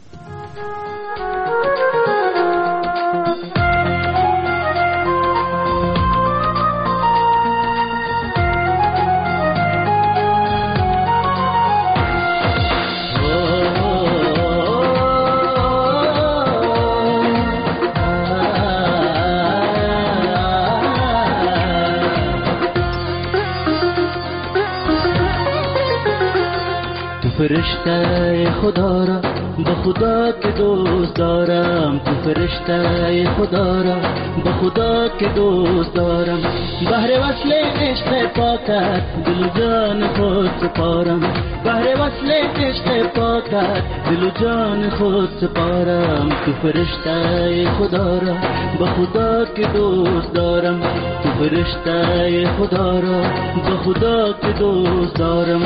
فرشته خدا را به خدا که دوست دارم، تو فرشته خدا را به خدا که دوست دارم، بهر وصل عشق پاکت دل و جان خود سپارم، بهر وصل عشق پاکت دل و جان خود سپارم، تو فرشته خدا را به خدا که دوست دارم، تو فرشته خدا را به خدا که دوست دارم.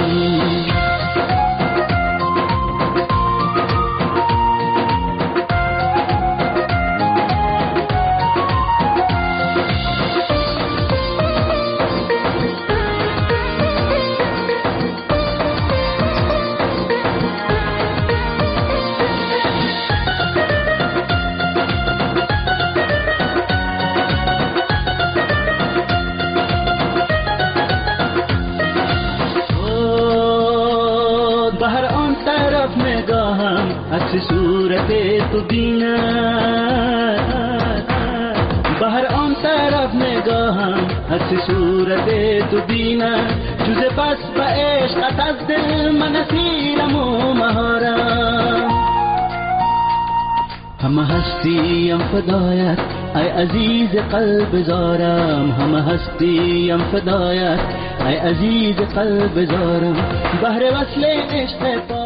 صورت تو بینم، بهر آن طرف نگاهم عکس صورت تو بینم، جز پس به عشقت از دل من اسیرم و مهارم، همه هستیم فدایت ای عزیز قلب زارم، همه هستیم فدایت ای عزیز قلب زارم، بهر وصل عشق